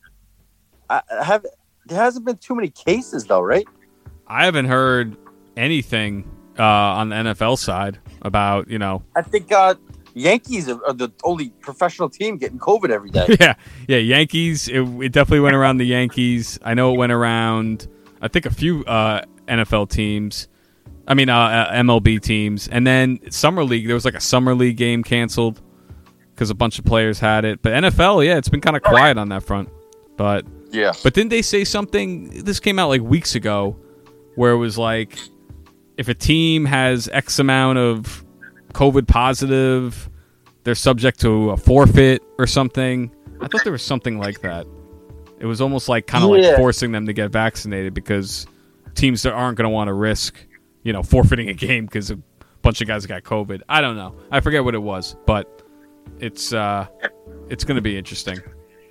there hasn't been too many cases though, right? I haven't heard anything on the NFL side about I think Yankees are the only professional team getting COVID every day. yeah. Yankees. It definitely went around the Yankees. I know it went around. I think a few NFL teams. I mean MLB teams, and then summer league. There was like a summer league game canceled because a bunch of players had it. But NFL, yeah, it's been kind of quiet on that front. But yeah. But didn't they say something? This came out like weeks ago, where it was like, if a team has X amount of COVID positive, they're subject to a forfeit or something. I thought there was something like that. It was almost like kind of like forcing them to get vaccinated because teams that aren't going to want to risk, forfeiting a game because a bunch of guys got COVID. I don't know. I forget what it was, but it's going to be interesting.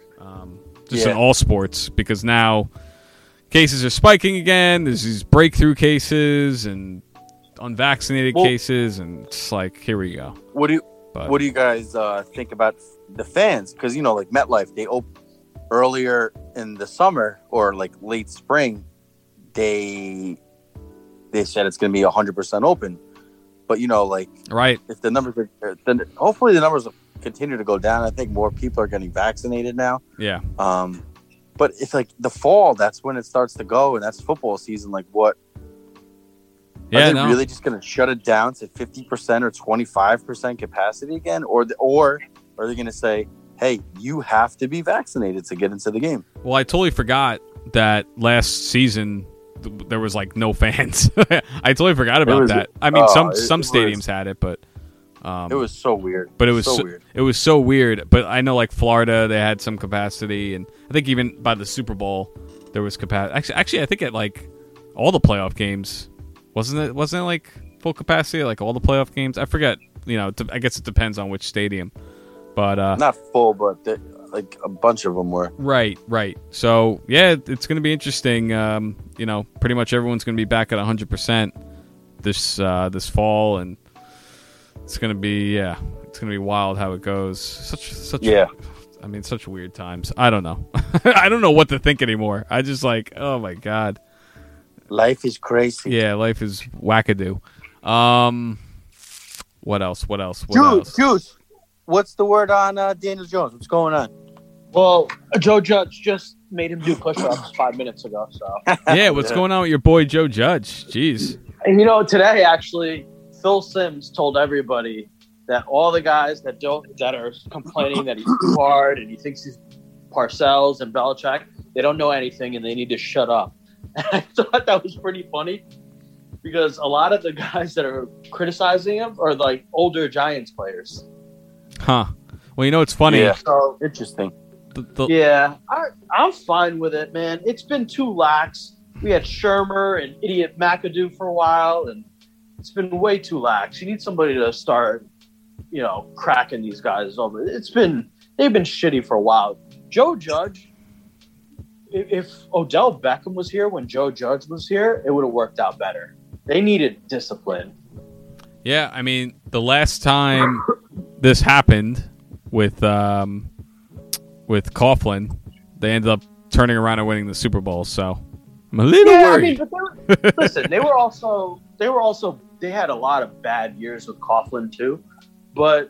In all sports, because now cases are spiking again. There's these breakthrough cases and unvaccinated cases, and it's like, here we go. What do you guys think about the fans? Because like MetLife, they opened earlier in the summer or like late spring. They said it's going to be 100% open, but right. If the numbers are, then hopefully the numbers will continue to go down. I think more people are getting vaccinated now. Yeah. But it's like the fall. That's when it starts to go, and that's football season. Like what? Yeah, are they really just going to shut it down to 50% or 25% capacity again? Or are they going to say, hey, you have to be vaccinated to get into the game? Well, I totally forgot that last season there was like no fans. I totally forgot about that. I mean, some stadiums had it, but it was so weird. But it was so weird. It was so weird. But I know like Florida, they had some capacity, and I think even by the Super Bowl there was capacity. Actually, I think at like all the playoff games. Wasn't it like full capacity, like all the playoff games? I forget. I guess it depends on which stadium. But not full, but like a bunch of them were. Right. So yeah, it's going to be interesting. Pretty much everyone's going to be back at 100% this fall, and it's going to be wild how it goes. Such weird times. I don't know. I don't know what to think anymore. I just like, oh my god, life is crazy. Yeah, life is wackadoo. What else? Juice. What's the word on Daniel Jones? What's going on? Well, Joe Judge just made him do push-ups 5 minutes ago. So yeah, what's going on with your boy Joe Judge? Jeez. And today actually, Phil Simms told everybody that all the guys that are complaining that he's too hard and he thinks he's Parcells and Belichick, they don't know anything and they need to shut up. And I thought that was pretty funny because a lot of the guys that are criticizing him are like older Giants players. Huh. Well, it's funny. Yeah. So interesting. I'm fine with it, man. It's been too lax. We had Shermer and idiot McAdoo for a while, and it's been way too lax. You need somebody to start, cracking these guys over. They've been shitty for a while. Joe Judge, if Odell Beckham was here when Joe Judge was here, it would have worked out better. They needed discipline. Yeah, I mean, the last time this happened with Coughlin, they ended up turning around and winning the Super Bowl. So I'm a little worried. They had a lot of bad years with Coughlin too. But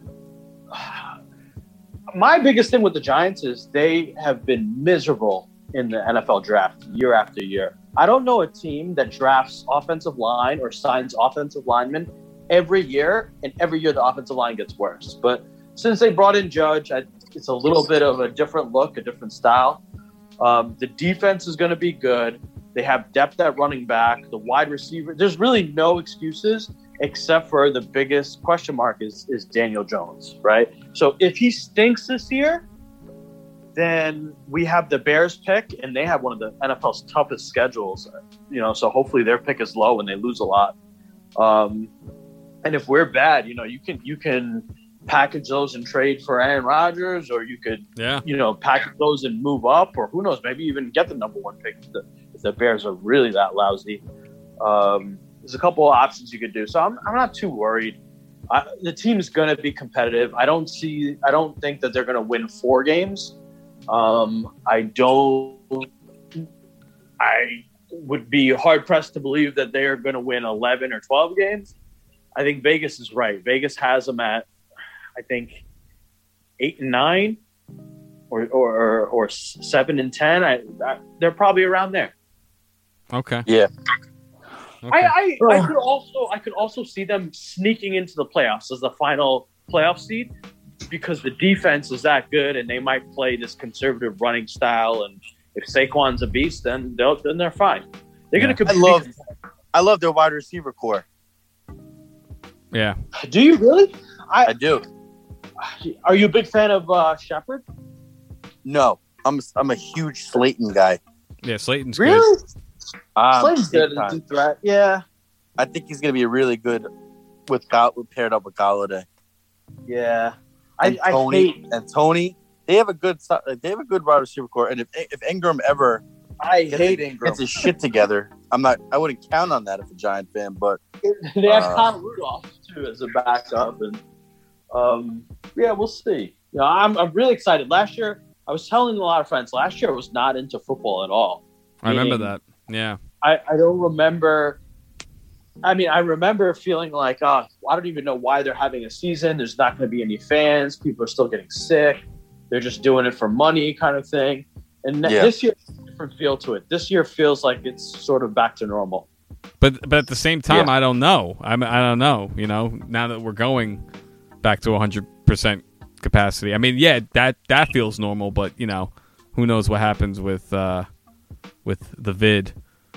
my biggest thing with the Giants is they have been miserable in the NFL draft year after year. I don't know a team that drafts offensive line or signs offensive linemen every year, and every year the offensive line gets worse. But since they brought in Judge, it's a little bit of a different look, a different style. The defense is going to be good. They have depth at running back. The wide receiver, there's really no excuses except for the biggest question mark is Daniel Jones, right? So if he stinks this year, then we have the Bears pick, and they have one of the NFL's toughest schedules. So hopefully their pick is low and they lose a lot. And if we're bad, you can package those and trade for Aaron Rodgers, or you could, package those and move up, or who knows, maybe even get the number one pick if the Bears are really that lousy. There's a couple of options you could do. So I'm not too worried. The team's going to be competitive. I don't think that they're going to win 4 games. I would be hard pressed to believe that they are going to win 11 or 12 games. I think Vegas is right. Vegas has them at, I think, 8-9 or 7-10. They're probably around there. Okay. Yeah. Okay. I could also see them sneaking into the playoffs as the final playoff seed because the defense is that good, and they might play this conservative running style. And if Saquon's a beast, then they're fine. They're going to compete. I love their wide receiver core. Yeah. Do you really? I do. Are you a big fan of Shepard? No, I'm a huge Slayton guy. Yeah, Slayton's really? good. Slayton's good as a threat. Yeah. I think he's going to be really good paired up with Golladay. Yeah. Tony. They have a good wide receiver core, and if Ingram ever gets his shit together, I wouldn't count on that if a Giant fan, but they have Kyle Rudolph too as a backup, and we'll see. I'm really excited. Last year, I was telling a lot of friends. Last year, I was not into football at all. I remember that. Yeah. I don't remember. I mean, I remember feeling like, I don't even know why they're having a season. There's not going to be any fans. People are still getting sick. They're just doing it for money, kind of thing. And this year, has a different feel to it. This year feels like it's sort of back to normal. But at the same time, I don't know. I don't know. Now that we're going back to 100% capacity. I mean, yeah, that feels normal. But who knows what happens with the vid.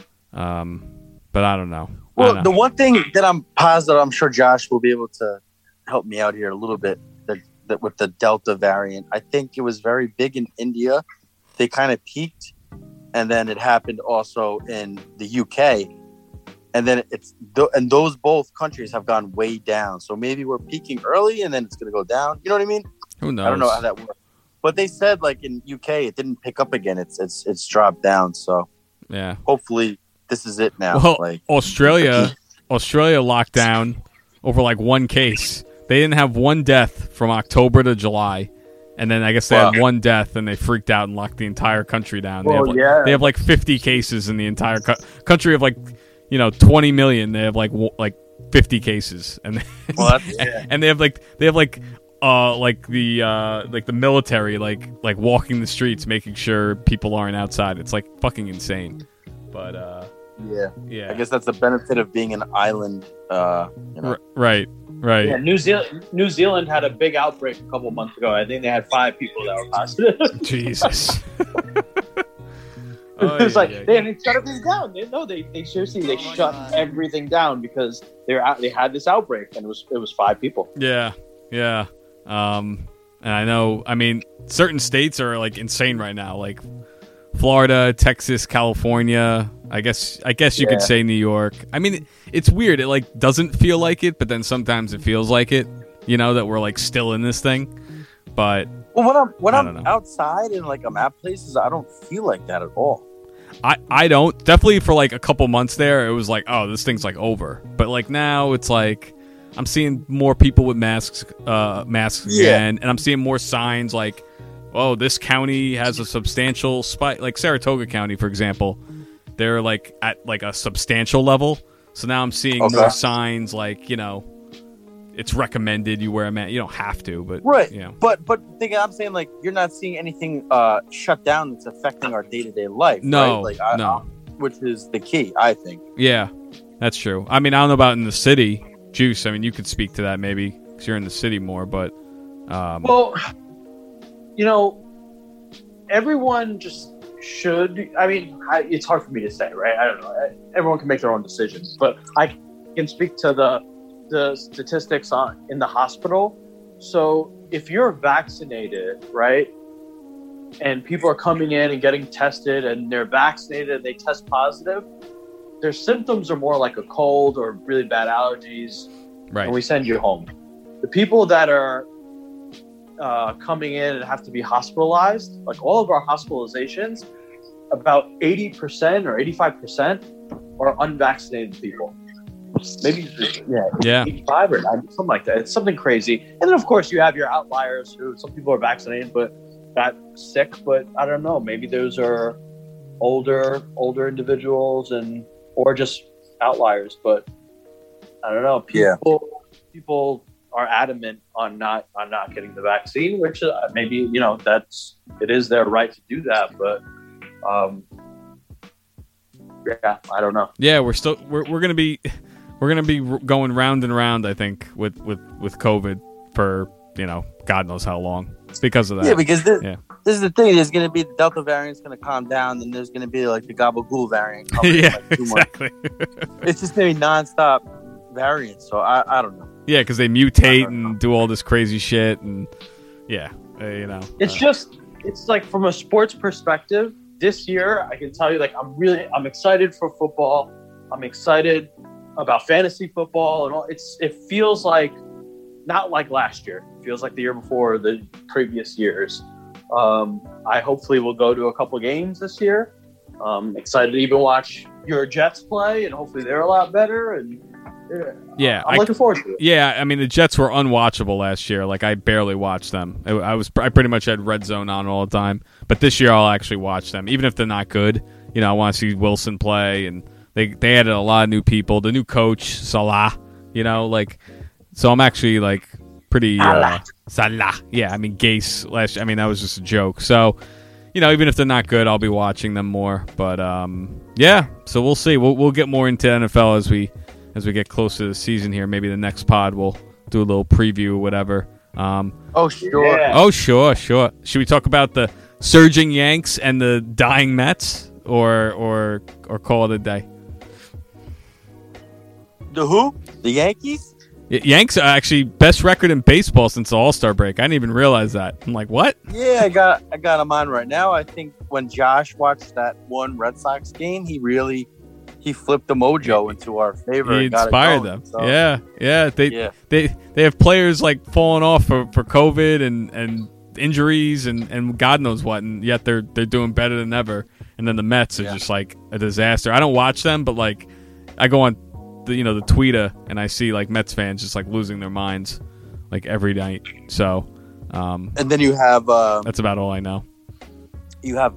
But I don't know. Well, the one thing that I'm positive, I'm sure Josh will be able to help me out here a little bit, that with the Delta variant, I think it was very big in India. They kind of peaked, and then it happened also in the UK, and then and those both countries have gone way down. So maybe we're peaking early, and then it's going to go down. You know what I mean? Who knows? I don't know how that works. But they said like in UK it didn't pick up again. It's dropped down. So Yeah. hopefully this is it now. Well, like Australia locked down over like one case. They didn't have one death from October to July. And then I guess they had one death, and they freaked out and locked the entire country down. Well, They have like 50 cases in the entire country of like 20 million. They have like 50 cases, and and they have the military like walking the streets, making sure people aren't outside. It's like fucking insane. But yeah. I guess that's the benefit of being an island. Right. Yeah, New Zealand had a big outbreak a couple months ago. I think they had 5 people that were positive. Jesus. It was like they shut everything down. They seriously shut everything down because they had this outbreak, and it was 5 people. Yeah. And I know. I mean, certain states are like insane right now, like Florida, Texas, California. I guess you could say New York. I mean, it's weird. It like doesn't feel like it, but then sometimes it feels like it. That we're like still in this thing. But when I'm outside and like I'm at places, I don't feel like that at all. I don't. Definitely for like a couple months there, it was like, oh, this thing's like over. But like now, it's like I'm seeing more people with masks again, and I'm seeing more signs like, oh, this county has a substantial spike. Like Saratoga County, for example, they're like at like a substantial level. So now I'm seeing more signs like, it's recommended you wear a mask. You don't have to, but right. But I'm saying like you're not seeing anything shut down that's affecting our day-to-day life. No, right? no. Which is the key, I think. Yeah, that's true. I mean, I don't know about in the city. Juice, I mean, you could speak to that maybe because you're in the city more, but well, everyone just should. I mean, it's hard for me to say, right? I don't know. Everyone can make their own decisions, but I can speak to the statistics in the hospital. So if you're vaccinated, right, and people are coming in and getting tested and they're vaccinated and they test positive, their symptoms are more like a cold or really bad allergies, right? And we send you home. The people that are coming in and have to be hospitalized, like all of our hospitalizations, about 80% or 85% are unvaccinated people. Maybe 85 or 90, something like that. It's something crazy. And then of course you have your outliers who some people are vaccinated but got sick, but I don't know, maybe those are older individuals or just outliers, but I don't know. People are adamant on not getting the vaccine, which maybe it is their right to do that, but I don't know. Yeah, we're gonna be going round and round, I think, with COVID for God knows how long because of that. Yeah, because this is the thing. There's going to be the Delta variant's going to calm down, then there's going to be like the Gabagool variant coming in like 2 exactly. months. It's just going to be nonstop variants. So I don't know. Yeah, because they mutate and do all this crazy shit, and it's like from a sports perspective. This year, I can tell you, like I'm excited for football. I'm excited about fantasy football and all. It feels like not like last year. It feels like the year before, the previous years. I hopefully will go to a couple games this year. Excited to even watch your Jets play, and hopefully they're a lot better. And I'm looking forward to it. Yeah, I mean the Jets were unwatchable last year. Like I barely watched them. I pretty much had Red Zone on all the time. But this year I'll actually watch them, even if they're not good. I want to see Wilson play, and they added a lot of new people. The new coach Salah, so I'm actually like pretty Salah. Yeah, I mean Gase last. I mean that was just a joke. So even if they're not good, I'll be watching them more. But so we'll see. We'll get more into NFL as we get closer to the season here. Maybe the next pod we'll do a little preview or whatever. Sure. Yeah. Oh, sure. Should we talk about the surging Yanks and the dying Mets, or call it a day? The who? The Yankees? Yanks are actually best record in baseball since the All-Star break. I didn't even realize that. I'm like, what? Yeah, I got them on right now. I think when Josh watched that one Red Sox game, he flipped the mojo into our favor. He inspired them. So. Yeah. They have players like falling off for COVID and injuries and God knows what, and yet they're doing better than ever. And then the Mets are just like a disaster. I don't watch them, but like I go on the Twitter and I see like Mets fans just like losing their minds like every night. So and then you have that's about all I know. You have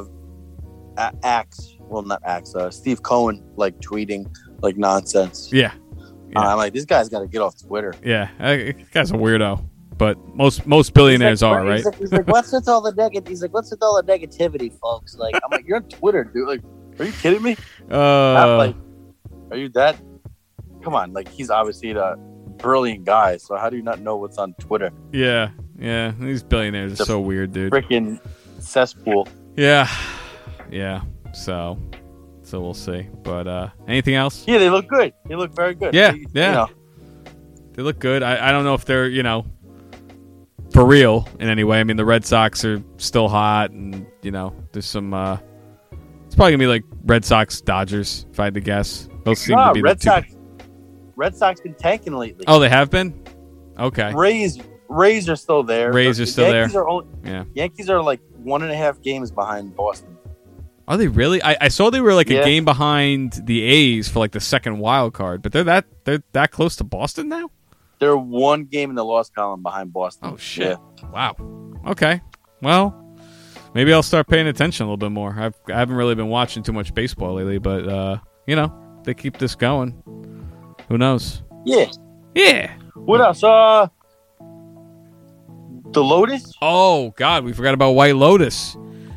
Axe. Well, not Axe. Steve Cohen like tweeting like nonsense. Yeah. I'm like, this guy's got to get off Twitter. Yeah, guy's a weirdo. But most billionaires are, right? He's like, what's with all the negativity, folks? Like, I'm like, you're on Twitter, dude. Like, are you kidding me? Are you that? Come on, like he's obviously a brilliant guy. So how do you not know what's on Twitter? Yeah. These billionaires are so weird, dude. Freaking cesspool. Yeah. So we'll see. But anything else? Yeah, they look good. They look very good. Yeah. They look good. I don't know if they're for real in any way. I mean, the Red Sox are still hot, and there's some. It's probably gonna be like Red Sox Dodgers, if I had to guess. Those seem to be Red the two. Sox. Red Sox been tanking lately. Oh, they have been. Okay. Rays are still there. Rays are still Yankees there. Yankees are like 1.5 games behind Boston. Are they really? I saw they were like a game behind the A's for like the second wild card, but they're that close to Boston now. They're one game in the loss column behind Boston. Oh shit! Yeah. Wow. Okay. Well, maybe I'll start paying attention a little bit more. I haven't really been watching too much baseball lately, but they keep this going. Who knows? Yeah. Yeah. What else? The Lotus? Oh God, we forgot about White Lotus.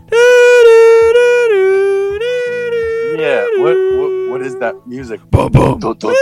Yeah. What is that music? Boom boom.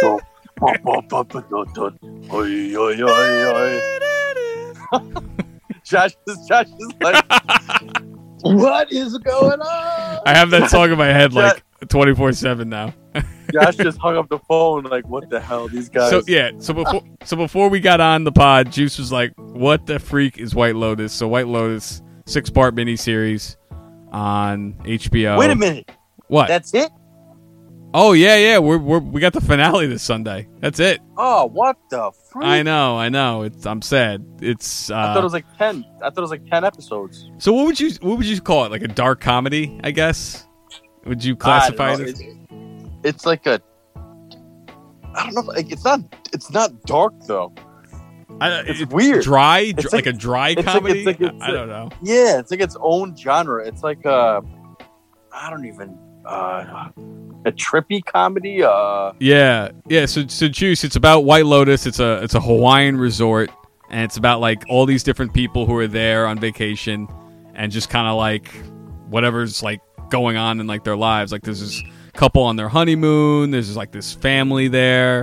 Josh is like, what is going on? I have that song in my head like 24/7 now. Josh just hung up the phone like, what the hell, these guys? So before we got on the pod, Juice was like, "What the freak is White Lotus?" So White Lotus 6-part miniseries on HBO. Wait a minute. What? That's it? Oh yeah. We got the finale this Sunday. That's it. Oh, what the freak? I know. I'm sad. It's. I thought it was like 10. I thought it was like 10 episodes. So what would you call it? Like a dark comedy, I guess. Would you classify it as? It's like a. I don't know. Like it's not dark though. It's weird. Dry. It's like a dry comedy. I don't know. Yeah, it's like its own genre. It's like a. I don't even. A trippy comedy. Yeah. So Juice, it's about White Lotus. It's a Hawaiian resort, and it's about like all these different people who are there on vacation, and just kind of like whatever's like going on in like their lives. Like there's this couple on their honeymoon. There's like this family there.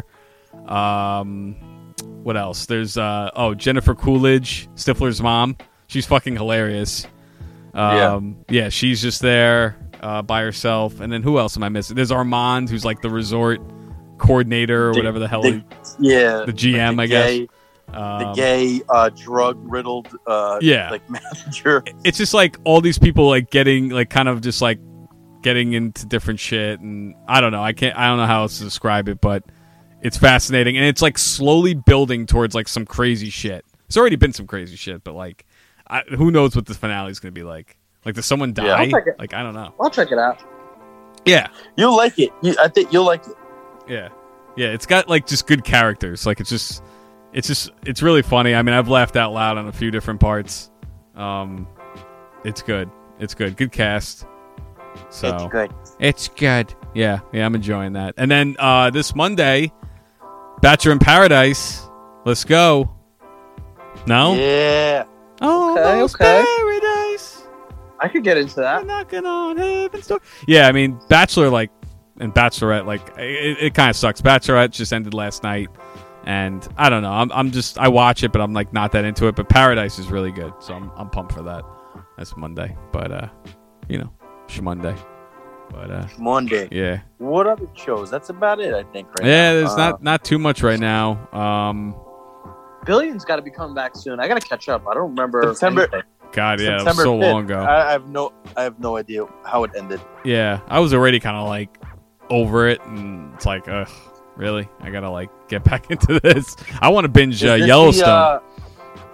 What else? There's Jennifer Coolidge, Stifler's mom. She's fucking hilarious. Yeah, she's just there. By herself, and then who else am I missing? There's Armand, who's like the resort coordinator or whatever the hell. The GM, I guess. The gay, drug riddled, like manager. It's just like all these people like getting like kind of just like getting into different shit, and I don't know. I don't know how else to describe it, but it's fascinating, and it's like slowly building towards like some crazy shit. It's already been some crazy shit, but like, who knows what the finale is going to be like? Like, does someone die? Like, I don't know. I'll check it out. Yeah. You'll like it. I think you'll like it. Yeah. Yeah, it's got, like, just good characters. Like, it's really funny. I mean, I've laughed out loud on a few different parts. It's good. It's good. Good cast. So it's good. It's good. Yeah, I'm enjoying that. And then this Monday, Bachelor in Paradise. Let's go. No? Yeah. Oh, okay. Paradise. I could get into that. We're knocking on heaven's door. Yeah, I mean, Bachelor and Bachelorette, it kind of sucks. Bachelorette just ended last night, and I don't know. I watch it, but I'm like not that into it. But Paradise is really good, so I'm pumped for that. That's Monday, but Shmonday. But Monday. Yeah. What other shows? That's about it, I think. Right yeah, now. There's not too much right now. Billion's got to be coming back soon. I got to catch up. I don't remember September. God, yeah, September it was so 5th. long ago. I have no idea how it ended. Yeah, I was already kind of like over it, and it's like, ugh, really? I gotta like get back into this. I want to binge Yellowstone.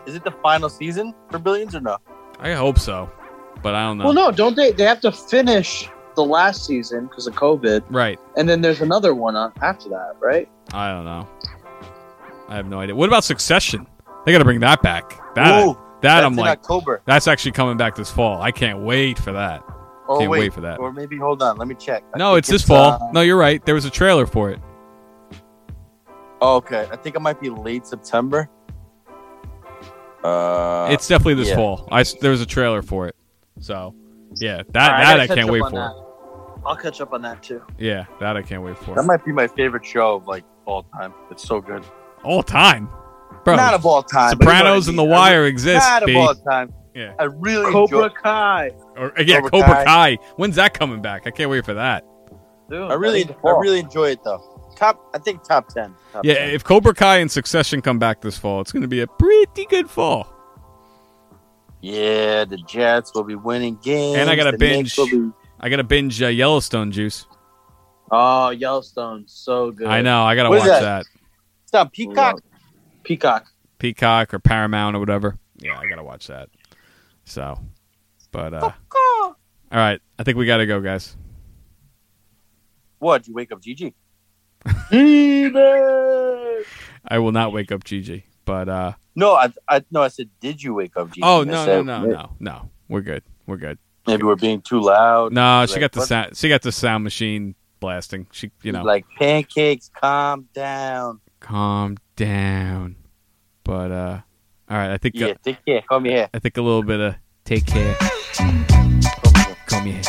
Is it the final season for Billions or no? I hope so, but I don't know. Well, no, don't they? They have to finish the last season because of COVID, Right. and then there's another one after that, right? I don't know. I have no idea. What about Succession? They got to bring that back. Ooh, That that's I'm in like, October. that's actually coming back this fall. I can't wait for that. Oh, Can't wait for that. Or maybe, hold on, let me check. I No, think it's this fall. No, you're right. There was a trailer for it. Oh, okay. I think it might be late September. It's definitely this yeah. fall. There was a trailer for it. So, yeah, All right, that gotta I catch can't up wait on for. that. I'll catch up on that too. Yeah, that I can't wait for. That might be my favorite show of like all time. It's so good. All time. Bro, Not of all time. but you know Sopranos what I and The mean. Wire exist, Not B. of all time. Yeah. I really Cobra enjoy. Kai, Cobra Cobra Kai. When's that coming back? I can't wait for that. dude. I really enjoy it though. I think top 10. Top Yeah, 10. if Cobra Kai and Succession come back this fall, it's going to be a pretty good fall. Yeah, the Jets will be winning games. And I got to the binge. Knicks will be- I got to binge Yellowstone Juice. Oh, Yellowstone, so good. I know. I got to What watch is that? that. It's on Peacock. Peacock. Peacock or Paramount or whatever. Yeah, I got to watch that. So, but all right, I think we got to go, guys. What? You wake up Gigi? I will not wake up Gigi, but No, I said, did you wake up Gigi? oh I no, said, no. We're good. Maybe we're being too loud. No, she Like, got the what? sound. She got the sound machine blasting. She, Like pancakes. Calm down. calm down. But all right, I think Yeah, take care. Come here. I think a little bit of take care. Come here.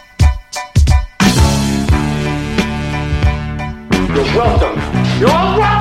You're welcome. You're all welcome.